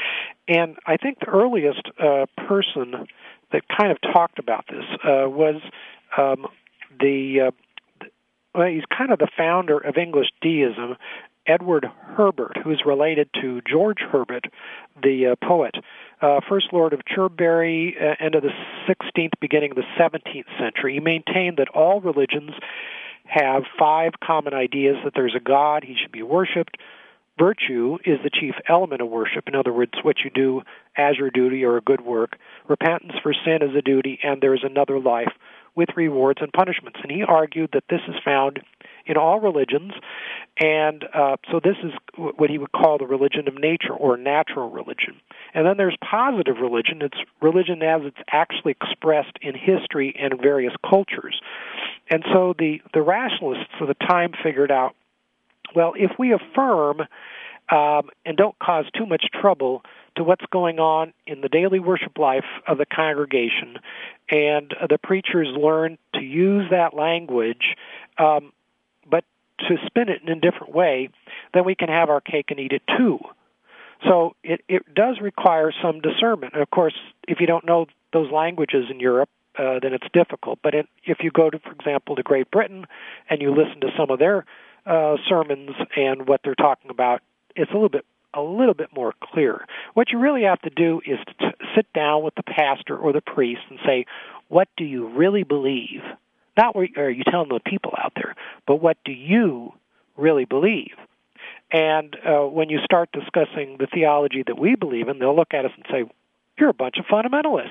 And I think the earliest uh, person that kind of talked about this uh, was um, the, uh, well, he's kind of the founder of English deism, Edward Herbert, who's related to George Herbert, the uh, poet, uh, First Lord of Cherbury, uh, end of the sixteenth, beginning of the seventeenth century. He maintained that all religions have five common ideas: that there's a God, he should be worshipped, virtue is the chief element of worship, in other words, what you do as your duty or a good work, repentance for sin is a duty, and there is another life with rewards and punishments. And he argued that this is found in all religions, and uh, so this is what he would call the religion of nature or natural religion. And then there's positive religion. It's religion as it's actually expressed in history and in various cultures. And so the, the rationalists of the time figured out, well, if we affirm um, and don't cause too much trouble to what's going on in the daily worship life of the congregation, and uh, the preachers learn to use that language, um, but to spin it in a different way, then we can have our cake and eat it too. So it, it does require some discernment. And of course, if you don't know those languages in Europe, uh, then it's difficult. But it, if you go to, for example, to Great Britain and you listen to some of their uh, sermons and what they're talking about, it's a little bit a little bit more clear. What you really have to do is to sit down with the pastor or the priest and say, what do you really believe? Not what are you telling the people out there, but what do you really believe? And uh, when you start discussing the theology that we believe in, they'll look at us and say, you're a bunch of fundamentalists.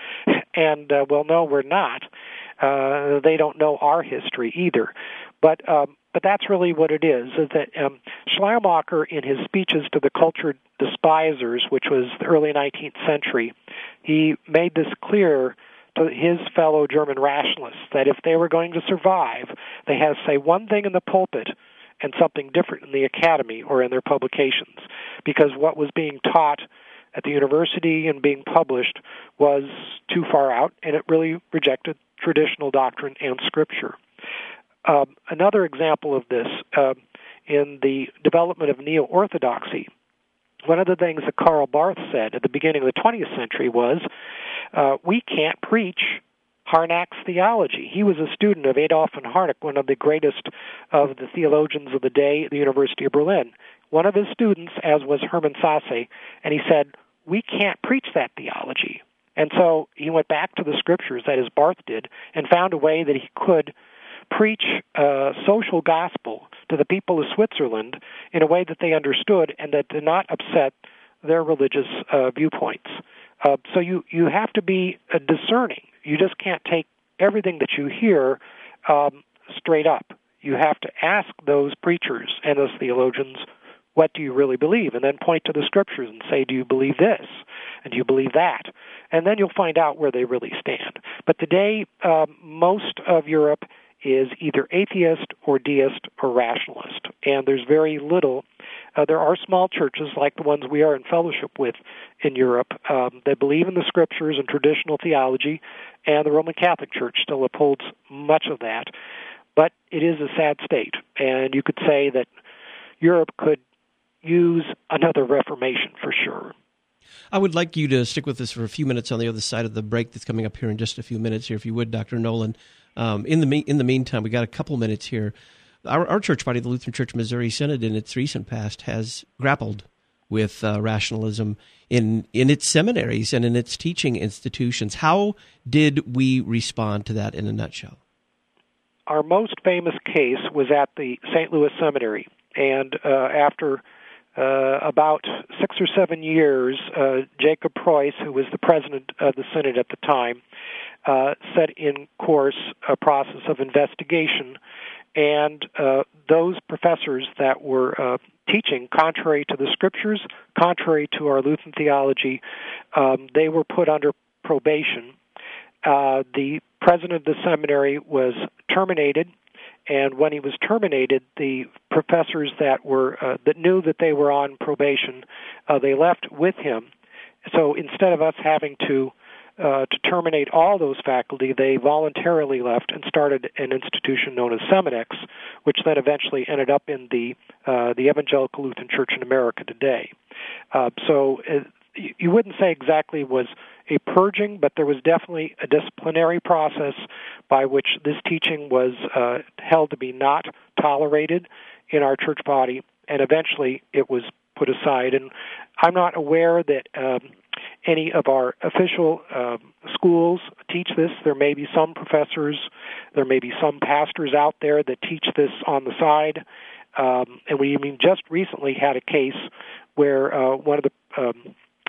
And, uh, well, no, we're not. Uh, they don't know our history either. But um, but that's really what it is, is that um, Schleiermacher, in his speeches to the cultured despisers, which was the early nineteenth century, he made this clear to his fellow German rationalists that if they were going to survive, they had to say one thing in the pulpit and something different in the academy or in their publications, because what was being taught at the university and being published was too far out, and it really rejected traditional doctrine and scripture. Um, another example of this, uh, in the development of neo-orthodoxy, one of the things that Karl Barth said at the beginning of the twentieth century was, uh, we can't preach Harnack's theology. He was a student of Adolf von Harnack, one of the greatest of the theologians of the day at the University of Berlin. One of his students, as was Hermann Sasse, and he said, we can't preach that theology. And so he went back to the scriptures, that is, Barth did, and found a way that he could preach uh, social gospel to the people of Switzerland in a way that they understood and that did not upset their religious uh, viewpoints. Uh, so you, you have to be uh, discerning. You just can't take everything that you hear um, straight up. You have to ask those preachers and those theologians, what do you really believe? And then point to the scriptures and say, do you believe this? And do you believe that? And then you'll find out where they really stand. But today, um, most of Europe is either atheist or deist or rationalist. And there's very little. Uh, there are small churches like the ones we are in fellowship with in Europe um, that believe in the scriptures and traditional theology, and the Roman Catholic Church still upholds much of that. But it is a sad state, and you could say that Europe could use another Reformation for sure. I would like you to stick with us for a few minutes on the other side of the break that's coming up here in just a few minutes here, if you would, Doctor Nolan. Um, in the me- in the meantime, we got a couple minutes here. Our, our church body, the Lutheran Church Missouri Synod, in its recent past, has grappled with uh, rationalism in in its seminaries and in its teaching institutions. How did we respond to that in a nutshell? Our most famous case was at the Saint Louis Seminary, and uh, after uh, about six or seven years, uh, Jacob Preuss, who was the president of the synod at the time, uh, set in course a process of investigation, and uh, those professors that were uh, teaching contrary to the scriptures, contrary to our Lutheran theology, um, they were put under probation. Uh, the president of the seminary was terminated, and when he was terminated, the professors that were uh, that knew that they were on probation, uh, they left with him. So instead of us having to uh, to terminate all those faculty, they voluntarily left and started an institution known as Seminex, which then eventually ended up in the uh, the Evangelical Lutheran Church in America today. Uh, so uh, you wouldn't say exactly was a purging, but there was definitely a disciplinary process by which this teaching was uh, held to be not tolerated in our church body, and eventually it was put aside. And I'm not aware that um, any of our official uh, schools teach this. There may be some professors, there may be some pastors out there that teach this on the side. Um, and we I mean, just recently had a case where uh, one of the um,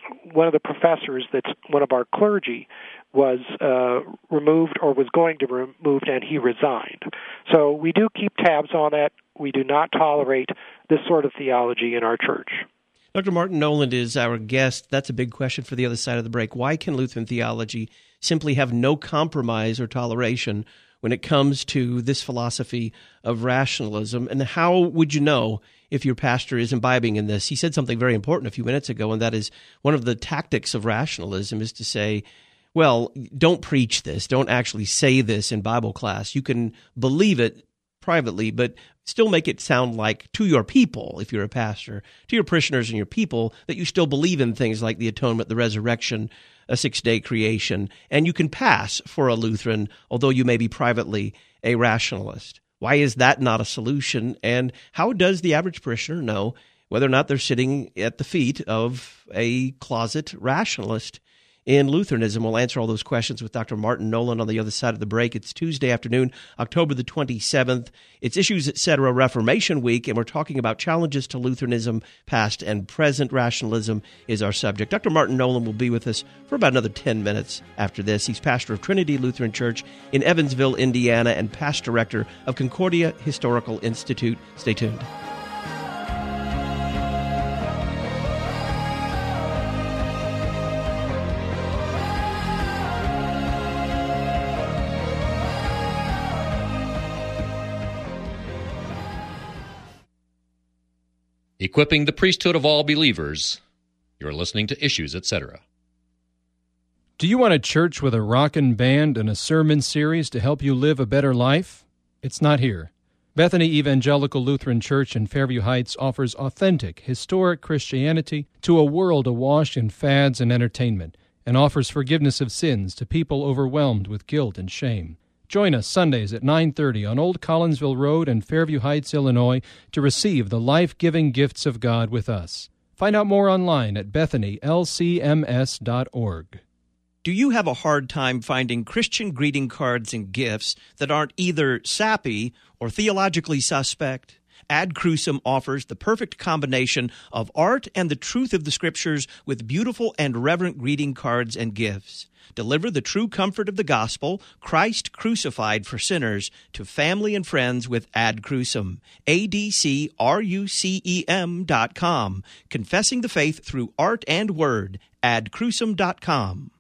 one of the professors that's one of our clergy was uh, removed or was going to be removed, and he resigned. So we do keep tabs on that. We do not tolerate this sort of theology in our church. Doctor Martin Noland is our guest. That's a big question for the other side of the break. Why can Lutheran theology simply have no compromise or toleration when it comes to this philosophy of rationalism? And how would you know if your pastor is imbibing in this? He said something very important a few minutes ago, and that is one of the tactics of rationalism is to say, well, don't preach this. Don't actually say this in Bible class. You can believe it privately, but still make it sound like to your people, if you're a pastor, to your parishioners and your people, that you still believe in things like the atonement, the resurrection, a six-day creation, and you can pass for a Lutheran, although you may be privately a rationalist. Why is that not a solution? And how does the average parishioner know whether or not they're sitting at the feet of a closet rationalist in Lutheranism? We'll answer all those questions with Doctor Martin Noland on the other side of the break. It's Tuesday afternoon, October the twenty-seventh. It's Issues Etc. Reformation Week, and we're talking about challenges to Lutheranism, past and present. Rationalism is our subject. Doctor Martin Noland will be with us for about another ten minutes after this. He's pastor of Trinity Lutheran Church in Evansville, Indiana, and past director of Concordia Historical Institute. Stay tuned. Equipping the priesthood of all believers. You're listening to Issues, et cetera. Do you want a church with a rockin' band and a sermon series to help you live a better life? It's not here. Bethany Evangelical Lutheran Church in Fairview Heights offers authentic, historic Christianity to a world awash in fads and entertainment, and offers forgiveness of sins to people overwhelmed with guilt and shame. Join us Sundays at nine thirty on Old Collinsville Road in Fairview Heights, Illinois, to receive the life-giving gifts of God with us. Find out more online at bethany l c m s dot org. Do you have a hard time finding Christian greeting cards and gifts that aren't either sappy or theologically suspect? Ad Crucem offers the perfect combination of art and the truth of the Scriptures with beautiful and reverent greeting cards and gifts. Deliver the true comfort of the gospel, Christ crucified for sinners, to family and friends with Ad Crucem. A D C R U C E M dot com. Confessing the faith through art and word. ad crucem dot com.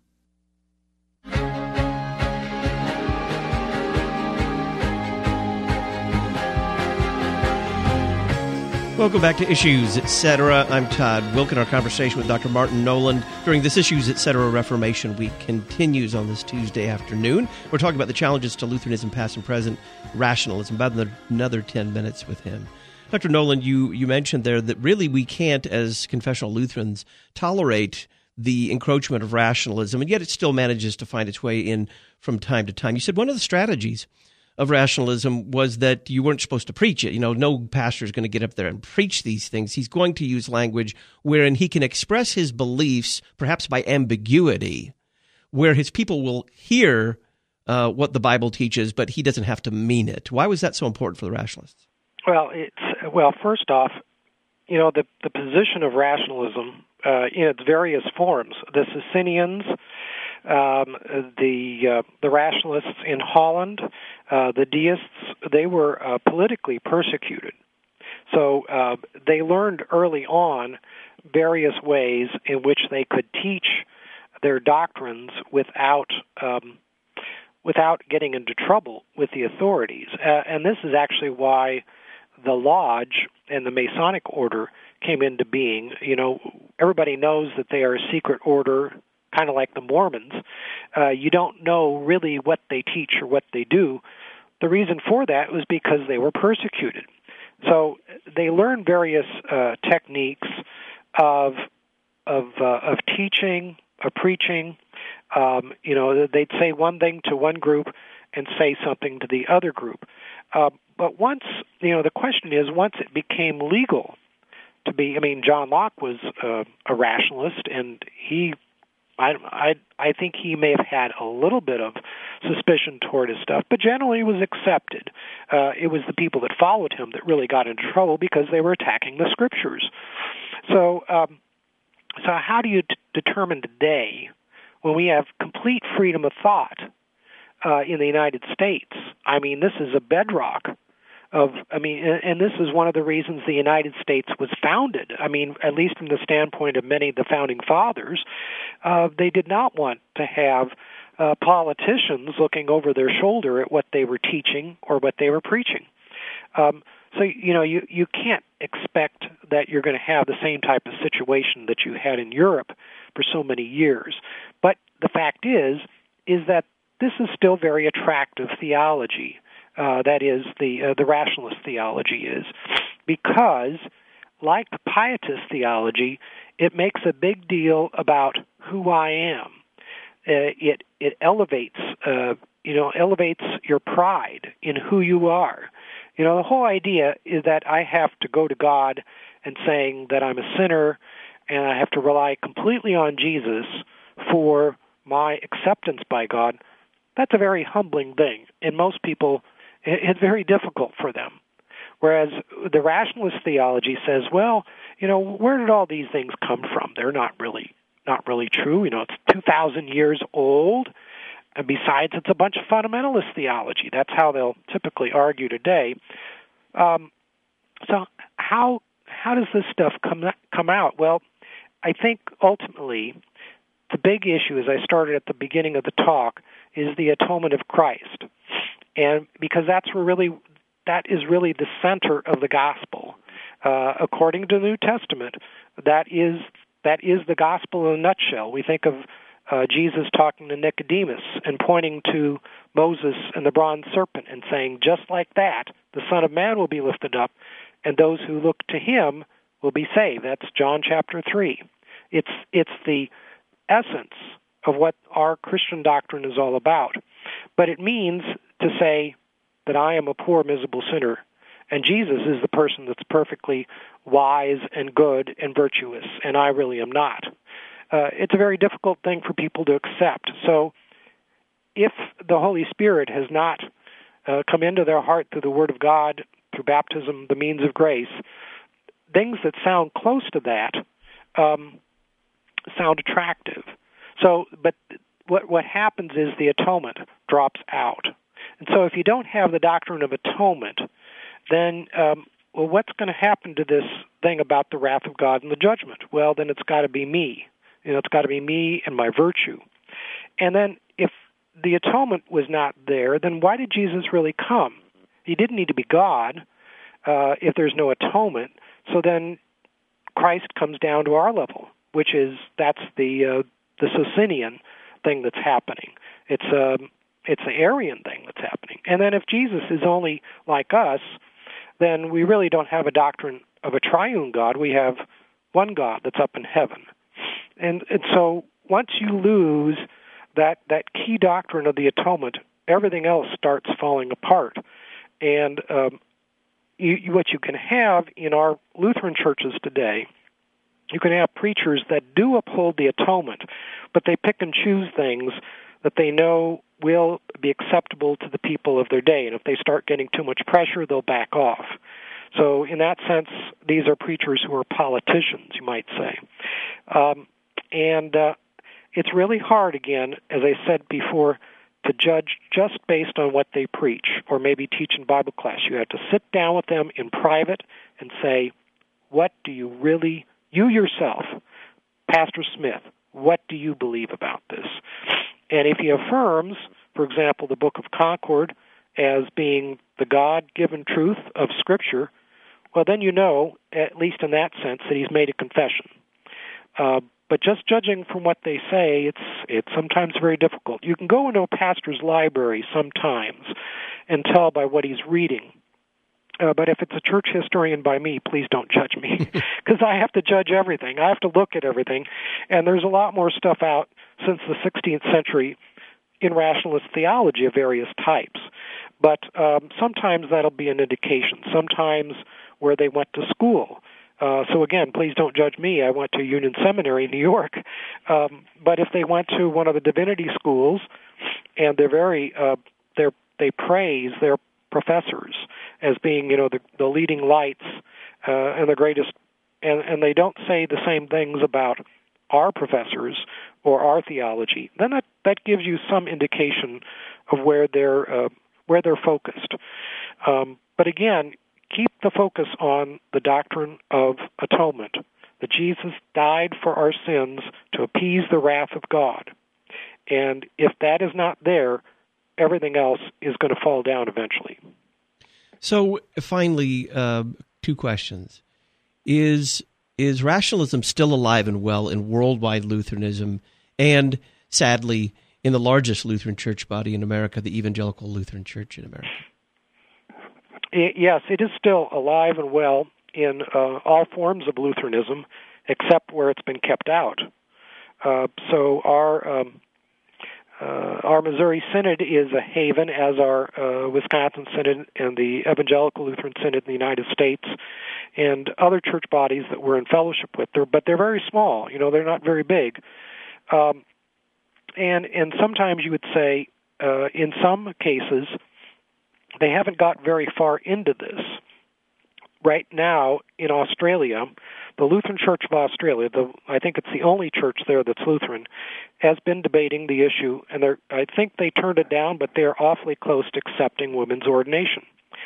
Welcome back to Issues, et cetera. I'm Todd Wilken. Our conversation with Doctor Martin Noland during this Issues, et cetera. Reformation Week continues on this Tuesday afternoon. We're talking about the challenges to Lutheranism, past and present, rationalism, about another, another ten minutes with him. Doctor Noland, you, you mentioned there that really we can't, as confessional Lutherans, tolerate the encroachment of rationalism, and yet it still manages to find its way in from time to time. You said one of the strategies of rationalism was that you weren't supposed to preach it. You know, no pastor is going to get up there and preach these things. He's going to use language wherein he can express his beliefs, perhaps by ambiguity, where his people will hear uh, what the Bible teaches, but he doesn't have to mean it. Why was that so important for the rationalists? Well, it's well. First off, you know, the the position of rationalism uh, in its various forms. The Socinians, um, the uh, the rationalists in Holland, uh, the deists, they were uh, politically persecuted. So uh, they learned early on various ways in which they could teach their doctrines without um, without getting into trouble with the authorities. Uh, and this is actually why the Lodge and the Masonic order came into being. You know, everybody knows that they are a secret order, kind of like the Mormons. Uh, you don't know really what they teach or what they do. The reason for that was because they were persecuted. So they learned various uh, techniques of of uh, of teaching, of preaching. Um, you know, they'd say one thing to one group and say something to the other group. Uh, but once, you know, the question is, once it became legal to be, I mean, John Locke was uh, a rationalist, and he, I, I, I think he may have had a little bit of suspicion toward his stuff, but generally was accepted. Uh, it was the people that followed him that really got into trouble because they were attacking the Scriptures. So um, So how do you t- determine today, when we have complete freedom of thought uh, in the United States? I mean, this is a bedrock of, I mean, and, and this is one of the reasons the United States was founded. I mean, at least from the standpoint of many of the founding fathers, uh, they did not want to have uh, politicians looking over their shoulder at what they were teaching or what they were preaching. Um, so, you know, you, you can't expect that you're going to have the same type of situation that you had in Europe for so many years. But the fact is, is that this is still very attractive theology. Uh, that is, the uh, the rationalist theology is, because, like the pietist theology, it makes a big deal about who I am. Uh, it it elevates, uh, you know, elevates your pride in who you are. You know, the whole idea is that I have to go to God and saying that I'm a sinner, and I have to rely completely on Jesus for my acceptance by God. That's a very humbling thing, and most people, it's very difficult for them. Whereas the rationalist theology says, well, you know, where did all these things come from? They're not really not really true. You know, it's two thousand years old. And besides, it's a bunch of fundamentalist theology. That's how they'll typically argue today. Um, so how how does this stuff come come out? Well, I think ultimately the big issue, as I started at the beginning of the talk, is the atonement of Christ, and because that's where really that is really the center of the gospel, uh, according to the New Testament. That is that is the gospel in a nutshell. We think of Uh, Jesus talking to Nicodemus and pointing to Moses and the bronze serpent and saying, just like that, the Son of Man will be lifted up, and those who look to him will be saved. That's John chapter three. It's it's the essence of what our Christian doctrine is all about. But it means to say that I am a poor, miserable sinner, and Jesus is the person that's perfectly wise and good and virtuous, and I really am not. Uh, it's a very difficult thing for people to accept. So if the Holy Spirit has not uh, come into their heart through the Word of God, through baptism, the means of grace, things that sound close to that um, sound attractive. So, but what what happens is the atonement drops out. And so if you don't have the doctrine of atonement, then, um, well, what's going to happen to this thing about the wrath of God and the judgment? Well, then it's got to be me. You know, it's got to be me and my virtue. And then if the atonement was not there, then why did Jesus really come? He didn't need to be God uh, if there's no atonement. So then Christ comes down to our level, which is, that's the uh, the Socinian thing that's happening. It's um, it's the Arian thing that's happening. And then if Jesus is only like us, then we really don't have a doctrine of a triune God. We have one God that's up in heaven. And, and so once you lose that, that key doctrine of the atonement, everything else starts falling apart. And um, you, you, what you can have in our Lutheran churches today, you can have preachers that do uphold the atonement, but they pick and choose things that they know will be acceptable to the people of their day. And if they start getting too much pressure, they'll back off. So in that sense, these are preachers who are politicians, you might say. Um, and uh, it's really hard, again, as I said before, to judge just based on what they preach or maybe teach in Bible class. You have to sit down with them in private and say, what do you really, you yourself, Pastor Smith, what do you believe about this? And if he affirms, for example, the Book of Concord as being the God-given truth of Scripture, well, then you know, at least in that sense, that he's made a confession. Uh, but just judging from what they say, it's it's sometimes very difficult. You can go into a pastor's library sometimes and tell by what he's reading. Uh, but if it's a church historian by me, please don't judge me, because I have to judge everything. I have to look at everything. And there's a lot more stuff out since the sixteenth century in rationalist theology of various types. But um, sometimes that'll be an indication. Sometimes where they went to school. Uh, so again, please don't judge me. I went to Union Seminary in New York. Um, but if they went to one of the divinity schools, and they're very, uh, they're, they praise their professors as being, you know, the, the leading lights uh, and the greatest, and, and they don't say the same things about our professors or our theology, then that, that gives you some indication of where they're uh, where they're focused. Um, but again, keep the focus on the doctrine of atonement, that Jesus died for our sins to appease the wrath of God. And if that is not there, everything else is going to fall down eventually. So finally, uh, two questions. Is is rationalism still alive and well in worldwide Lutheranism and, sadly, in the largest Lutheran church body in America, the Evangelical Lutheran Church in America? It, yes, it is still alive and well in uh, all forms of Lutheranism, except where it's been kept out. Uh, so our um, uh, our Missouri Synod is a haven, as our uh, Wisconsin Synod and the Evangelical Lutheran Synod in the United States, and other church bodies that we're in fellowship with. They're, but they're very small. You know, they're not very big. Um, and and sometimes you would say, uh, in some cases, they haven't got very far into this. Right now, in Australia, the Lutheran Church of Australia, the, I think it's the only church there that's Lutheran, has been debating the issue, and they're, I think they turned it down, but they're awfully close to accepting women's ordination.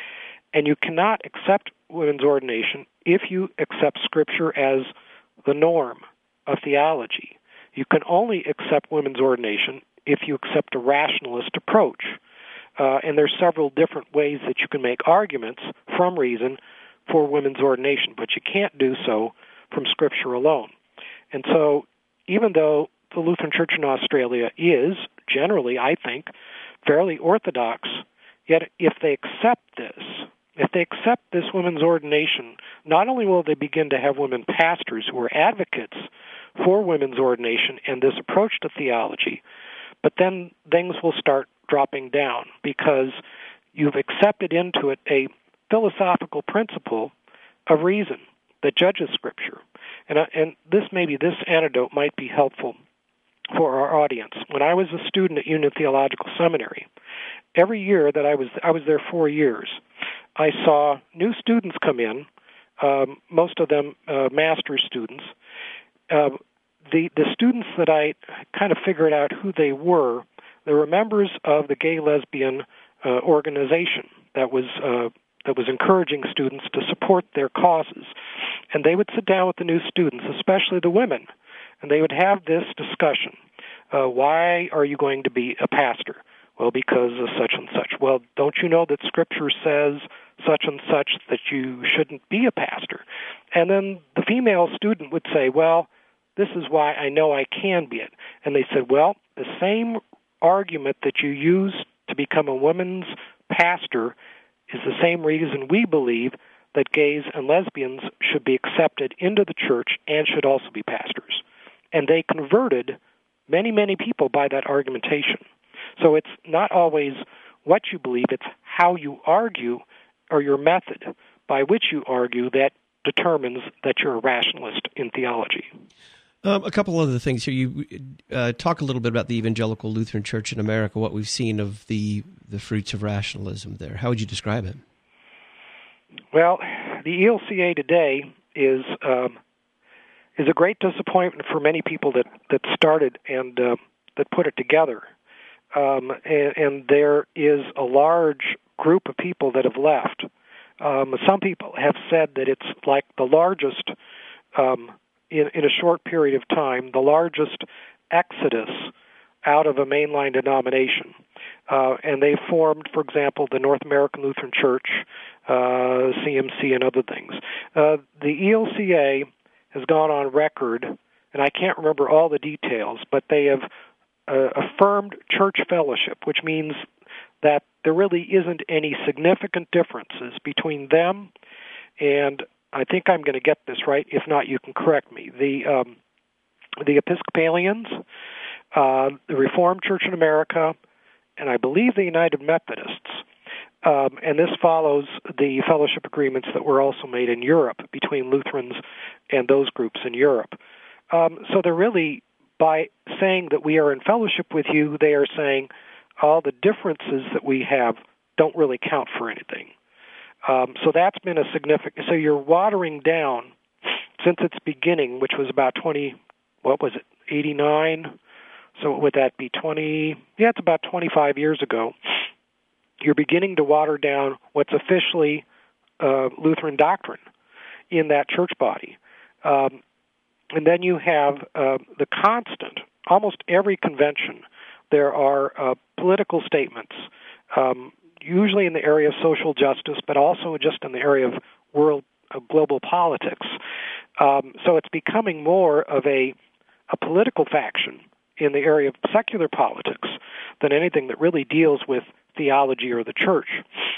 And you cannot accept women's ordination if you accept Scripture as the norm of theology. You can only accept women's ordination if you accept a rationalist approach. Uh, and there's several different ways that you can make arguments from reason for women's ordination, but you can't do so from Scripture alone. And so even though the Lutheran Church in Australia is generally, I think, fairly orthodox, yet if they accept this, if they accept this women's ordination, not only will they begin to have women pastors who are advocates for women's ordination and this approach to theology, but then things will start dropping down because you've accepted into it a philosophical principle of reason that judges Scripture. And, uh, and this maybe this anecdote might be helpful for our audience. When I was a student at Union Theological Seminary, every year that I was I was there four years, I saw new students come in, um, most of them uh, master's students. Uh, the the students that I kind of figured out who they were, they were members of the gay lesbian uh, organization that was uh, that was encouraging students to support their causes. And they would sit down with the new students, especially the women, and they would have this discussion. Uh, why are you going to be a pastor? Well, because of such and such. Well, don't you know that Scripture says such and such that you shouldn't be a pastor? And then the female student would say, well, this is why I know I can be it. And they said, well, the same argument that you use to become a woman's pastor is the same reason we believe that gays and lesbians should be accepted into the church and should also be pastors. And they converted many, many people by that argumentation. So it's not always what you believe, it's how you argue or your method by which you argue that determines that you're a rationalist in theology. Um, a couple other things here. You uh, talk a little bit about the Evangelical Lutheran Church in America, what we've seen of the, the fruits of rationalism there. How would you describe it? Well, the E L C A today is um, is a great disappointment for many people that, that started and uh, that put it together. Um, and, and there is a large group of people that have left. Um, some people have said that it's like the largest um In, in a short period of time, the largest exodus out of a mainline denomination. Uh, and they formed, for example, the North American Lutheran Church, uh, C M C, and other things. Uh, the E L C A has gone on record, and I can't remember all the details, but they have uh, affirmed church fellowship, which means that there really isn't any significant differences between them and, I think I'm going to get this right. If not, you can correct me. The um, the Episcopalians, uh, the Reformed Church in America, and I believe the United Methodists. Um, and this follows the fellowship agreements that were also made in Europe between Lutherans and those groups in Europe. Um, so they're really, by saying that we are in fellowship with you, they are saying all the differences that we have don't really count for anything. Um, so that's been a significant, so you're watering down since its beginning, which was about twenty, what was it, eighty-nine? So would that be twenty? Yeah, it's about twenty-five years ago. You're beginning to water down what's officially uh, Lutheran doctrine in that church body. Um, and then you have uh, the constant, almost every convention, there are uh, political statements, um, usually in the area of social justice, but also just in the area of world uh, global politics. Um, so it's becoming more of a, a political faction in the area of secular politics than anything that really deals with theology or the church.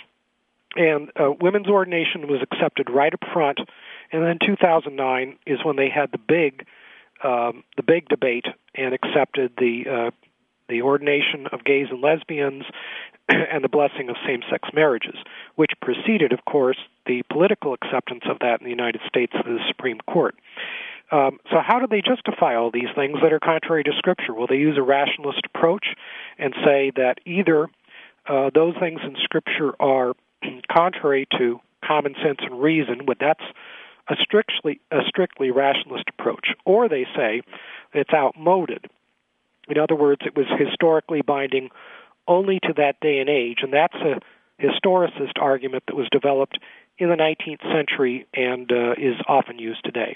And uh, women's ordination was accepted right up front, and then two thousand nine is when they had the big, um, the big debate and accepted the uh, the ordination of gays and lesbians and the blessing of same-sex marriages, which preceded, of course, the political acceptance of that in the United States through the Supreme Court. Um, so how do they justify all these things that are contrary to Scripture? Well, they use a rationalist approach and say that either uh, those things in Scripture are contrary to common sense and reason, but that's a strictly a strictly rationalist approach, or they say it's outmoded. In other words, it was historically binding only to that day and age, and that's a historicist argument that was developed in the nineteenth century and uh, is often used today.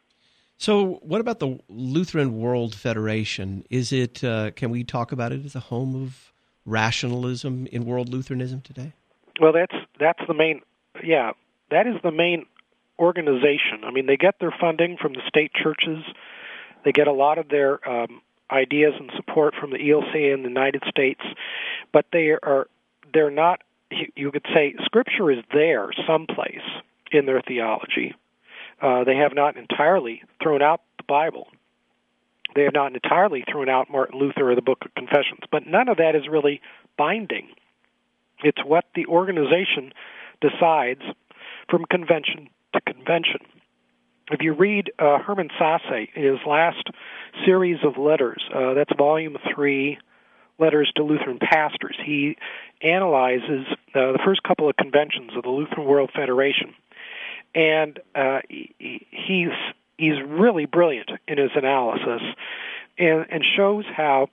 So what about the Lutheran World Federation? Is it, uh, can we talk about it as a home of rationalism in world Lutheranism today? Well, that's that's the main, yeah, that is the main organization. I mean, they get their funding from the state churches. They get a lot of their um, ideas and support from the E L C in the United States, but they are, they're not, you could say, Scripture is there someplace in their theology. Uh, they have not entirely thrown out the Bible. They have not entirely thrown out Martin Luther or the Book of Confessions, but none of that is really binding. It's what the organization decides from convention to convention. If you read uh, Hermann Sasse in his last series of letters, uh, that's volume three, Letters to Lutheran Pastors, he analyzes uh, the first couple of conventions of the Lutheran World Federation. And uh, he, he's he's really brilliant in his analysis, and, and shows how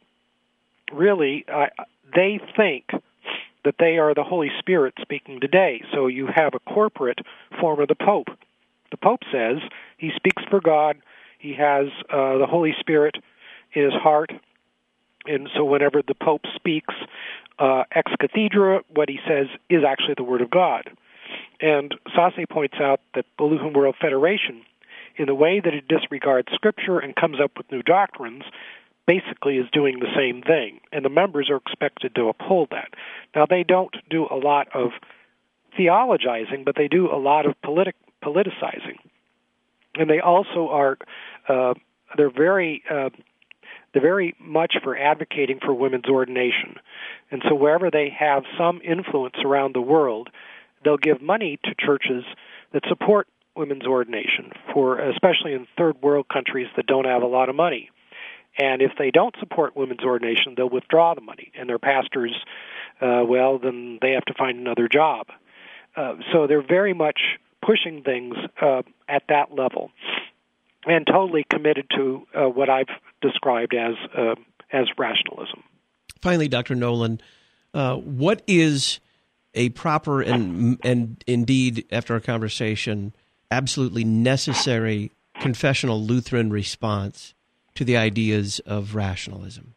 really uh, they think that they are the Holy Spirit speaking today. So you have a corporate form of the Pope. The Pope says he speaks for God. He has uh, the Holy Spirit in his heart, and so whenever the Pope speaks uh, ex cathedra, what he says is actually the Word of God. And Sasse points out that the Lutheran World Federation, in the way that it disregards Scripture and comes up with new doctrines, basically is doing the same thing, and the members are expected to uphold that. Now, they don't do a lot of theologizing, but they do a lot of politic, politicizing. And they also are, uh, they're very... Uh, They're very much for advocating for women's ordination. And so wherever they have some influence around the world, they'll give money to churches that support women's ordination, for especially in third world countries that don't have a lot of money. And if they don't support women's ordination, they'll withdraw the money. And their pastors, uh, well, then they have to find another job. Uh, so they're very much pushing things uh, at that level, and totally committed to uh, what I've described as uh, as rationalism. Finally, Doctor Nolan, uh, what is a proper and and indeed, after our conversation, absolutely necessary confessional Lutheran response to the ideas of rationalism?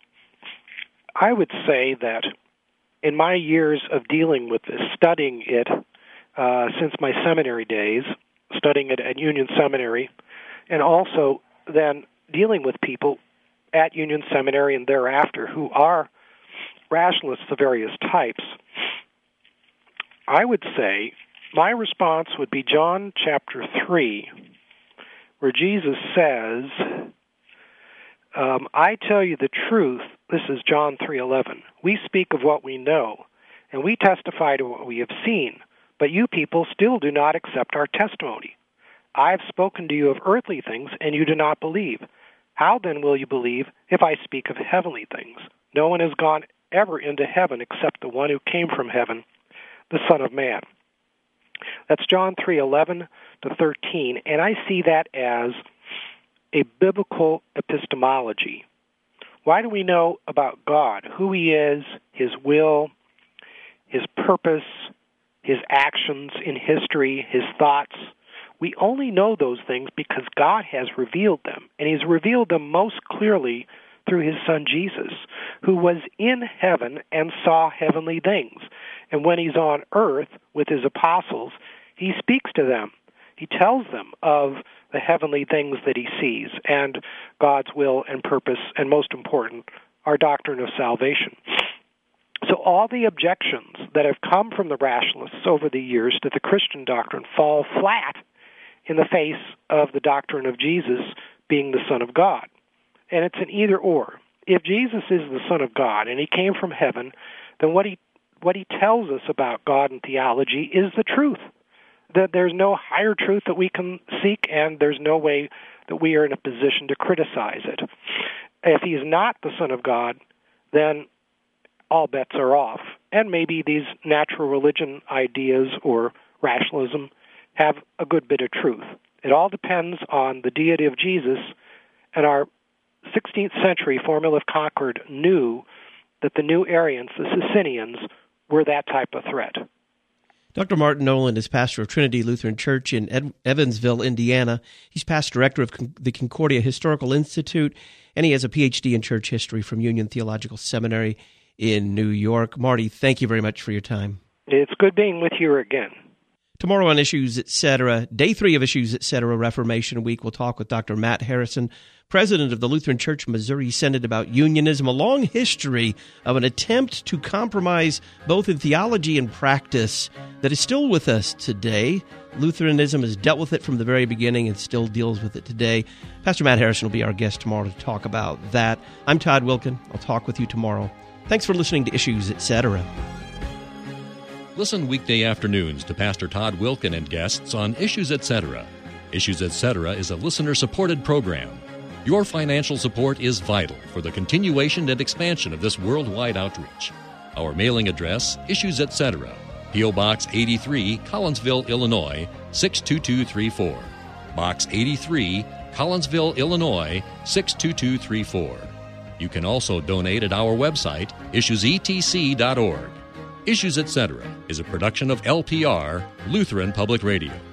I would say that in my years of dealing with this, studying it uh, since my seminary days, studying it at Union Seminary, and also then dealing with people at Union Seminary and thereafter who are rationalists of various types, I would say my response would be John chapter three, where Jesus says, um, I tell you the truth, this is John three eleven, we speak of what we know, and we testify to what we have seen, but you people still do not accept our testimony. I have spoken to you of earthly things, and you do not believe. How then will you believe if I speak of heavenly things? No one has gone ever into heaven except the one who came from heaven, the Son of Man. That's John three eleven to thirteen, and I see that as a biblical epistemology. Why do we know about God, who he is, his will, his purpose, his actions in history, his thoughts? We only know those things because God has revealed them, and he's revealed them most clearly through his son Jesus, who was in heaven and saw heavenly things. And when he's on earth with his apostles, he speaks to them. He tells them of the heavenly things that he sees and God's will and purpose, and most important, our doctrine of salvation. So all the objections that have come from the rationalists over the years to the Christian doctrine fall flat in the face of the doctrine of Jesus being the Son of God. And it's an either-or. If Jesus is the Son of God and he came from heaven, then what he what he tells us about God and theology is the truth. That there's no higher truth that we can seek, and there's no way that we are in a position to criticize it. If he's not the Son of God, then all bets are off. And maybe these natural religion ideas or rationalism have a good bit of truth. It all depends on the deity of Jesus, and our sixteenth century Formula of Concord knew that the New Arians, the Socinians, were that type of threat. Doctor Martin Nolan is pastor of Trinity Lutheran Church in Ed- Evansville, Indiana. He's past director of Con- the Concordia Historical Institute, and he has a P H D in church history from Union Theological Seminary in New York. Marty, thank you very much for your time. It's good being with you again. Tomorrow on Issues, et cetera, day three of Issues, et cetera, Reformation Week, we'll talk with Doctor Matt Harrison, president of the Lutheran Church Missouri Synod, about unionism, a long history of an attempt to compromise both in theology and practice that is still with us today. Lutheranism has dealt with it from the very beginning and still deals with it today. Pastor Matt Harrison will be our guest tomorrow to talk about that. I'm Todd Wilken. I'll talk with you tomorrow. Thanks for listening to Issues, et cetera. Listen weekday afternoons to Pastor Todd Wilken and guests on Issues, et cetera. Issues, et cetera is a listener-supported program. Your financial support is vital for the continuation and expansion of this worldwide outreach. Our mailing address, Issues, et cetera, P O. Box eighty-three, Collinsville, Illinois, six two two three four. Box eighty-three, Collinsville, Illinois, six two two three four. You can also donate at our website, issues e t c dot org. Issues, et cetera is a production of L P R, Lutheran Public Radio.